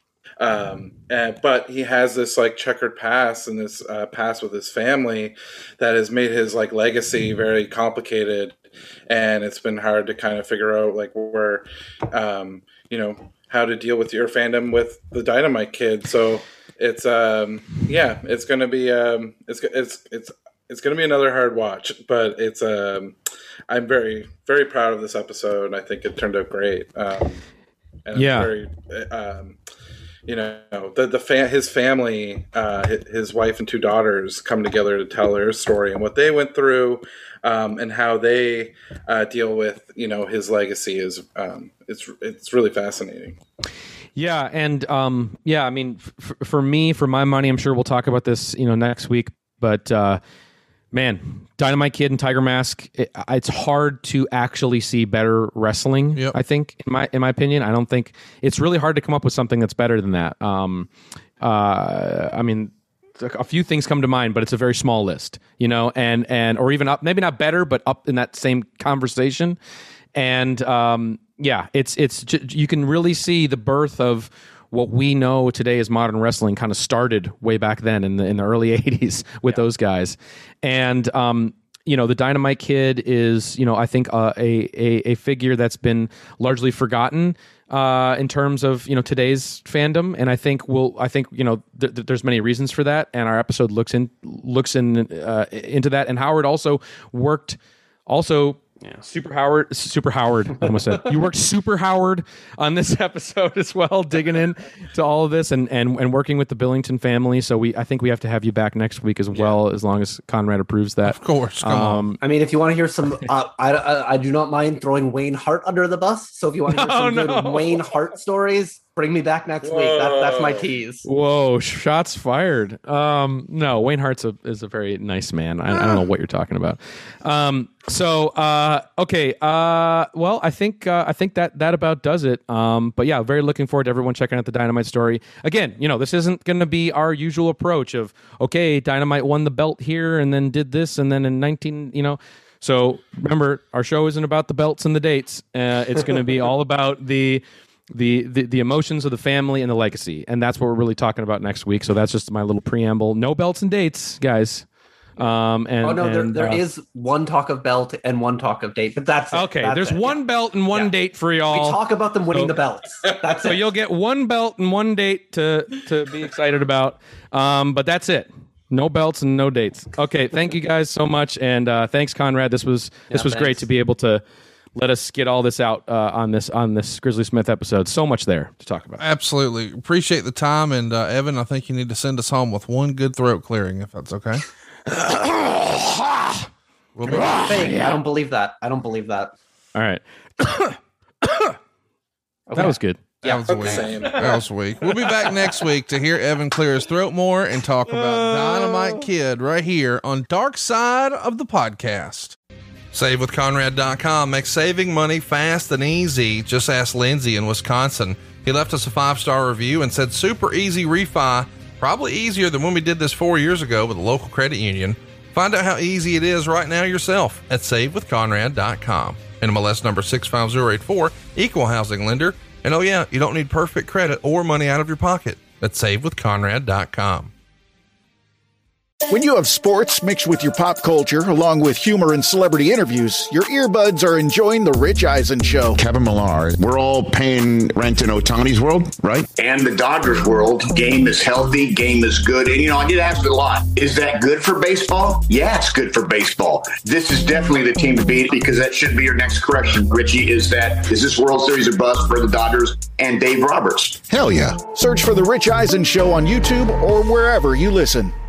Um, and, but he has this like checkered past and this uh, past with his family that has made his like legacy very complicated, and it's been hard to kind of figure out like where, um, you know, how to deal with your fandom with the Dynamite Kid. So it's um, yeah, it's gonna be um, it's it's it's it's gonna be another hard watch, but it's um, I'm very very proud of this episode. I think it turned out great. Um, and yeah. I'm very, um, you know, the the fa- his family, uh, his, his wife and two daughters come together to tell their story and what they went through, um, and how they uh, deal with, you know, his legacy is um, it's it's really fascinating. Yeah, and um, yeah, I mean, f- for me, for my money, I'm sure we'll talk about this, you know, next week. But uh, man, Dynamite Kid and Tiger Mask, it, it's hard to actually see better wrestling. Yep. I think, in my in my opinion, I don't think it's really hard to come up with something that's better than that. Um, uh, I mean, a few things come to mind, but it's a very small list, you know, and and or even up, maybe not better, but up in that same conversation. And um, yeah, it's it's you can really see the birth of what we know today as modern wrestling kind of started way back then in the in the early eighties with yeah. those guys. And um, you know, the Dynamite Kid is, you know, I think uh, a, a a figure that's been largely forgotten uh, in terms of, you know, today's fandom. And I think we'll I think, you know, th- th- there's many reasons for that, and our episode looks in looks in uh, into that. And Howard also worked also Yeah, Super Howard, Super Howard, I almost said. You worked Super Howard on this episode as well, digging in to all of this and, and, and working with the Billington family. So we, I think we have to have you back next week as well, yeah. as long as Conrad approves that. Of course, come um, on. I mean, if you want to hear some, uh, I, I I do not mind throwing Wayne Hart under the bus. So if you want to hear no, some no. good Wayne Hart stories, bring me back next Whoa. week. That, that's my tease. Whoa, shots fired. Um, no, Wayne Hart's a, is a very nice man. I, I don't know what you're talking about. Um, so uh, okay, uh, well, I think uh, I think that that about does it. Um, but yeah, very looking forward to everyone checking out the Dynamite story. Again, you know, this isn't going to be our usual approach of okay, Dynamite won the belt here and then did this and then in nineteen, you know. So remember, our show isn't about the belts and the dates. Uh, it's going to be all about the. The, the the emotions of the family and the legacy, and that's what we're really talking about next week. So that's just my little preamble. No belts and dates, guys. Um, and oh no, and, there, there uh, is one talk of belt and one talk of date, but that's it. okay. That's there's it. one yeah. belt and one yeah. date for y'all. We talk about them winning so, the belts. That's so it. you'll get one belt and one date to to be excited about. Um, but that's it. No belts and no dates. Okay, thank you guys so much, and uh, thanks, Conrad. This was this yeah, was thanks. great to be able to. Let us get all this out uh, on this on this Grizzly Smith episode. So much there to talk about. Absolutely. Appreciate the time. And uh, Evan, I think you need to send us home with one good throat clearing, if that's okay. we'll be fake. I don't believe that. I don't believe that. All right. okay. That was good. That was weak. That was weak. We'll be back next week to hear Evan clear his throat more and talk about Dynamite Kid right here on Dark Side of the Podcast. Save with Conrad dot com makes saving money fast and easy. Just ask Lindsay in Wisconsin. He left us a five-star review and said, super easy refi, probably easier than when we did this four years ago with a local credit union. Find out how easy it is right now yourself at Save with Conrad dot com. N M L S number six five zero eight four, equal housing lender. And oh yeah, you don't need perfect credit or money out of your pocket. That's Save with Conrad dot com. When you have sports mixed with your pop culture, along with humor and celebrity interviews, your earbuds are enjoying The Rich Eisen Show. Kevin Millar, we're all paying rent in Ohtani's world, right? And the Dodgers world. Game is healthy, game is good. And, you know, I get asked a lot, is that good for baseball? Yeah, it's good for baseball. This is definitely the team to beat, because that should be your next correction, Richie, is that, is this World Series a bust for the Dodgers and Dave Roberts? Hell yeah. Search for The Rich Eisen Show on YouTube or wherever you listen.